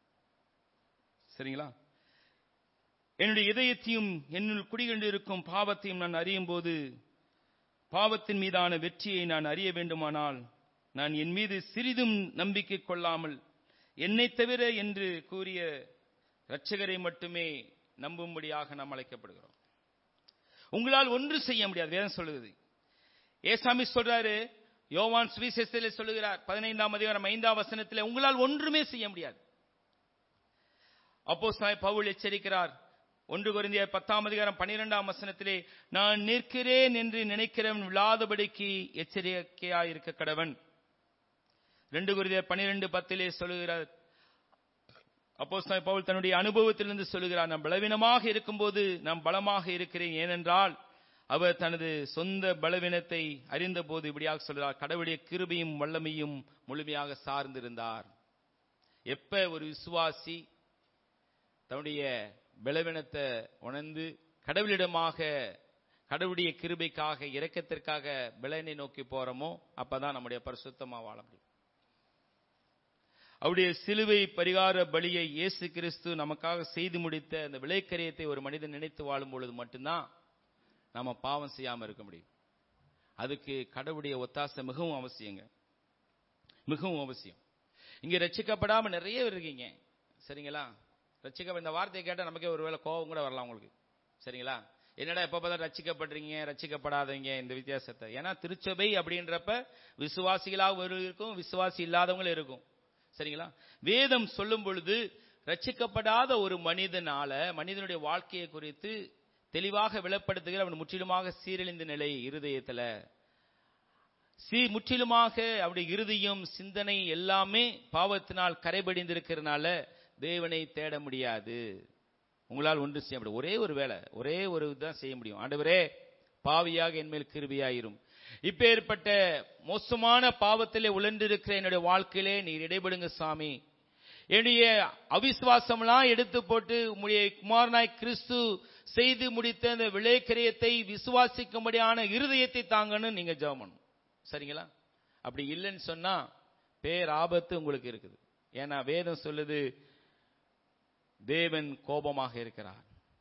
சரிங்களா? என்னுடைய இதயத்தையும் என்னுள் குடிகொண்டிருக்கும் பாவத்தையும் நான் அறியும் போது, பாவத்தின் மீதான வெற்றியை நான் அறிய வேண்டுமானால் நான் என் மீது சிறிதும் நம்பிக்கை கொள்ளாமல் என்னை தவிர என்று கூறிய இரட்சகரை மட்டுமே நம்பும்படியாக நாம் அழைக்கப்படுகிறோம். உங்களால் ஒன்று செய்ய முடியாது. வேதம் சொல்லுது. ஏசாமி சொல்றாரு, யோவான் சுவிசேஷத்திலே சொல்லுகிறார் பதினைந்தாம் அதிகாரம் ஐந்தாம் வசனத்திலே, உங்களால் ஒன்றுமே செய்ய முடியாது. அப்போஸ்தலனாகிய பவுல் எச்சரிக்கிறார். ஒன்று கொரிந்தியர் பத்தாம் அதிகாரம் பன்னிரெண்டாம் வசனத்திலே, நான் நிற்கிறேன் என்று நினைக்கிறவன் விழாதபடிக்கு எச்சரிக்கையாயிருக்க கடவன். ரெண்டு கொரிந்தியர் பன்னிரெண்டு பத்திலே சொல்லுகிறார். அப்போஸ்தலனாகிய பவுல் தன்னுடைய அனுபவத்திலிருந்து சொல்லுகிறார், நான் பலவீனமாக இருக்கும்போது நான் பலமாக இருக்கிறேன், ஏனென்றால் அவர் தனது சொந்த பலவீனத்தை அறிந்த போது இப்படியாக சொல்கிறார், கடவுளுடைய கிருபையும் வல்லமையும் முழுமையாக சார்ந்திருந்தார். எப்ப ஒரு விசுவாசி தன்னுடைய பலவீனத்தை உணர்ந்து கடவுளிடமாக கடவுளுடைய கிருபைக்காக இரக்கத்திற்காக பலனை நோக்கி போறோமோ அப்பதான் நம்முடைய பரிசுத்தமா வாழ முடியும். அவருடைய சிலுவை பரிகார பலியை இயேசு கிறிஸ்து நமக்காக செய்து முடித்த அந்த விலைக்கரியத்தை ஒரு மனிதன் நினைத்து வாழும் பொழுது மட்டும்தான் நாம பாவம் செய்யாம இருக்க முடியும். அதுக்கு கடவுளுடைய ஒத்தாசை மிகவும் அவசியங்க, மிகவும் அவசியம். இங்க ரட்சிக்கப்படாம நிறைய பேர் இருக்கீங்க. சரிங்களா? ரட்சிக்க இந்த வார்த்தையை கேட்டால் நமக்கே ஒருவேளை கோபம் கூட வரலாம் உங்களுக்கு. சரிங்களா? என்னடா எப்ப பார்த்தா ரட்சிக்கப்படுறீங்க ரட்சிக்கப்படாதவங்க இந்த வித்தியாசத்தை. ஏன்னா திருச்சபை அப்படின்றப்ப விசுவாசிகளாக இருக்கும், விசுவாசி இல்லாதவங்களும் இருக்கும். சரிங்களா? வேதம் சொல்லும் பொழுது ரட்சிக்கப்படாத ஒரு மனிதனால மனிதனுடைய வாழ்க்கையை குறித்து தெளிவாக வெளிப்படுத்துகிற அவன் முற்றிலுமாக சீரழிந்த நிலை இருதயத்துல சீ முற்றிலுமாக அவருடைய இருதயம் சிந்தனை எல்லாமே பாவத்தினால் கரைபடிந்திருக்கிறதுனால தேவனை தேட முடியாது. உங்களால் ஒன்று செய்ய முடியும், ஒரே ஒரு வேலை, ஒரே ஒரு இதுதான் செய்ய முடியும். ஆண்டவரே பாவியாக என்மேல் கிருபையாயிரும். இப்ப ஏற்பட்ட மோசமான பாவத்திலே உழந்திருக்கிற என்னுடைய வாழ்க்கையிலே நீர் இடைபடுங்க சாமி. என்னுடைய அவிசுவாசம்லாம் எடுத்து போட்டு உம்முடைய குமாரனாய் கிறிஸ்து செய்து முடித்த அந்த விளைக்கிரியத்தை விசுவாசிக்கும்படியான இருதயத்தை தாங்கன்னு நீங்க ஜெபம் பண்ணணும். சரிங்களா? அப்படி இல்லைன்னு சொன்னா பேர் ஆபத்து உங்களுக்கு இருக்குது. ஏன்னா வேதம் சொல்லுது தேவன் கோபமாக இருக்கிறார்.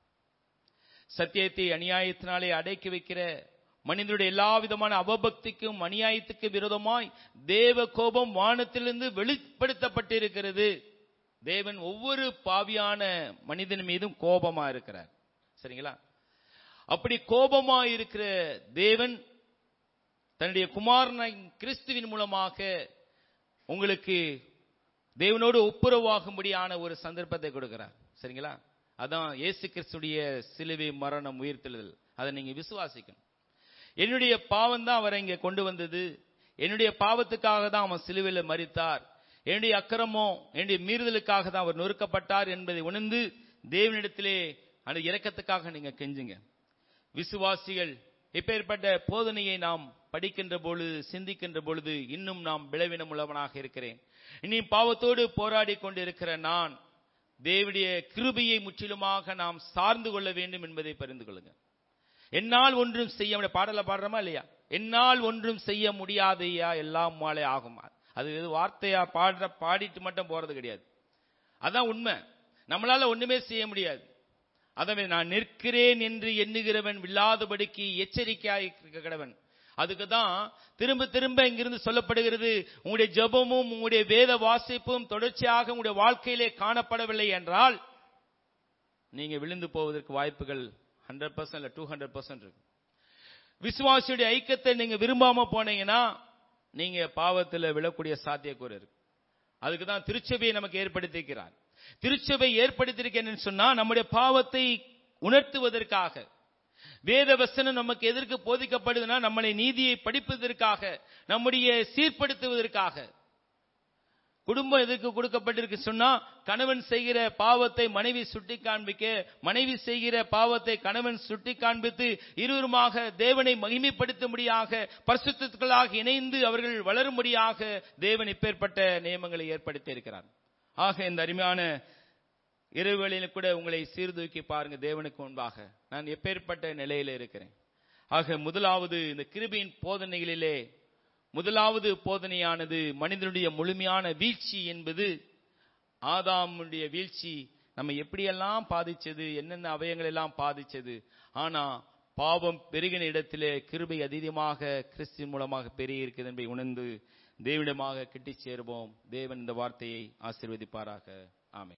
சத்தியத்தை அநியாயத்தினாலே அடக்கி வைக்கிற மனிதனுடைய எல்லா விதமான அவபக்திக்கும் அநியாயத்துக்கு விரோதமாய் தேவ கோபம் வானத்திலிருந்து வெளிப்படுத்தப்பட்டிருக்கிறது. தேவன் ஒவ்வொரு பாவியான மனிதன் மீதும் கோபமா இருக்கிறார். சரிங்களா? அப்படி கோபமா இருக்கிற தேவன் தன்னுடைய குமாரன் கிறிஸ்துவின் மூலமாக உங்களுக்கு தேவனோடு ஒப்புரவாகும்படியான ஒரு சந்தர்ப்பத்தை கொடுக்கிறார். சரிங்களா? அதான் இயேசு கிறிஸ்துடைய சிலுவை மரணம் உயிர்த்தெழுதல். அதை நீங்க விசுவாசிக்கணும். என்னுடைய பாவம் தான் அவரை இங்க கொண்டு வந்தது, என்னுடைய பாவத்துக்காக தான் அவன் சிலுவையில் மரித்தார், என்னுடைய அக்கிரமம் என்னுடைய மீறுதலுக்காக தான் அவர் நொறுக்கப்பட்டார் என்பதை உணர்ந்து தேவனிடத்திலே அந்த இரக்கத்துக்காக நீங்க கெஞ்சுங்க. விசுவாசிகள் இப்பேற்பட்ட போதனையை நாம் படிக்கின்ற பொழுது சிந்திக்கின்ற பொழுது இன்னும் நாம் பலவீனம் உள்ளவனாக இருக்கிறேன். இனி பாவத்தோடு போராடி கொண்டிருக்கிற நான் தேவனுடைய கிருபையை முற்றிலுமாக நாம் சார்ந்து கொள்ள வேண்டும் என்பதை பரிந்து கொள்ளுங்க. என்னால் ஒன்றும் செய்ய பாடல பாடுறோமா இல்லையா? என்னால் ஒன்றும் செய்ய முடியாதையா எல்லாம் மாலை ஆகுமா. அது வார்த்தையா பாடுற பாடிட்டு மட்டும் போறது கிடையாது. அதான் உண்மை. நம்மளால ஒண்ணுமே செய்ய முடியாது. அதவே நான் நிற்கிறேன் என்று எண்ணுகிறவன் வில்லாதபடிக்கு எச்சரிக்கையாக கடவன். அதுக்கு தான் திரும்ப திரும்ப இங்கிருந்து சொல்லப்படுகிறது, உங்களுடைய ஜெபமும் உங்களுடைய வேத வாசிப்பும் தொடர்ச்சியாக உங்களுடைய வாழ்க்கையிலே காணப்படவில்லை என்றால் நீங்க விழுந்து போவதற்கு வாய்ப்புகள் ஹண்ட்ரட் பர்சன்ட் இல்ல டூ ஹண்ட்ரட் பர்சன்ட் இருக்கு. விசுவாசியுடைய ஐக்கியத்தை நீங்க விரும்பாம போனீங்கன்னா நீங்க பாவத்தில் விழக்கூடிய சாத்தியக்கூறு இருக்கு. அதுக்கு தான் திருச்சபையை நமக்கு ஏற்படுத்திக்கிறார். திருச்சபை ஏற்படுத்தியிருக்கேன்னு சொன்னா நம்முடைய பாவத்தை உணர்த்துவதற்காக. வேத வசனம் நமக்கு எதற்கு போதிக்கப்படுதுன்னா நம்மளை நீதியை படிப்பதற்காக, நம்முடைய சீர்படுத்துவதற்காக. குடும்பம் எதற்கு கொடுக்கப்பட்டிருக்கு சொன்னா கணவன் செய்கிற பாவத்தை மனைவி சுட்டி காண்பிக்க, மனைவி செய்கிற பாவத்தை கணவன் சுட்டி காண்பித்து இருவருமாக தேவனை மகிமைப்படுத்தும்படியாக பரிசுத்தர்களாக இணைந்து அவர்கள் வளரும்படியாக தேவன் இப்பேற்பட்ட நியமங்களை ஏற்படுத்தி இருக்கிறார். ஆக இந்த அருமையான இரவுகளில் கூட உங்களை சீர்தூக்கி பாருங்க. தேவனுக்கு முன்பாக நான் எப்பேற்பட்ட நிலையில இருக்கிறேன். ஆக முதலாவது இந்த கிருபையின் போதனைகளிலே முதலாவது போதனையானது மனிதனுடைய முழுமையான வீழ்ச்சி என்பது ஆதாமுடைய வீழ்ச்சி நம்ம எப்படியெல்லாம் பாதிச்சது, என்னென்ன அவயங்கள் எல்லாம் பாதிச்சது. ஆனா பாவம் பெருகின இடத்திலே கிருபை அதிகமாக கிறிஸ்துவின் மூலமாக பெருகி இருக்குது என்பதை உணர்ந்து தேவனிடமாக கிட்டி சேருவோம். தேவன் இந்த வார்த்தையை ஆசீர்வதிப்பாராக.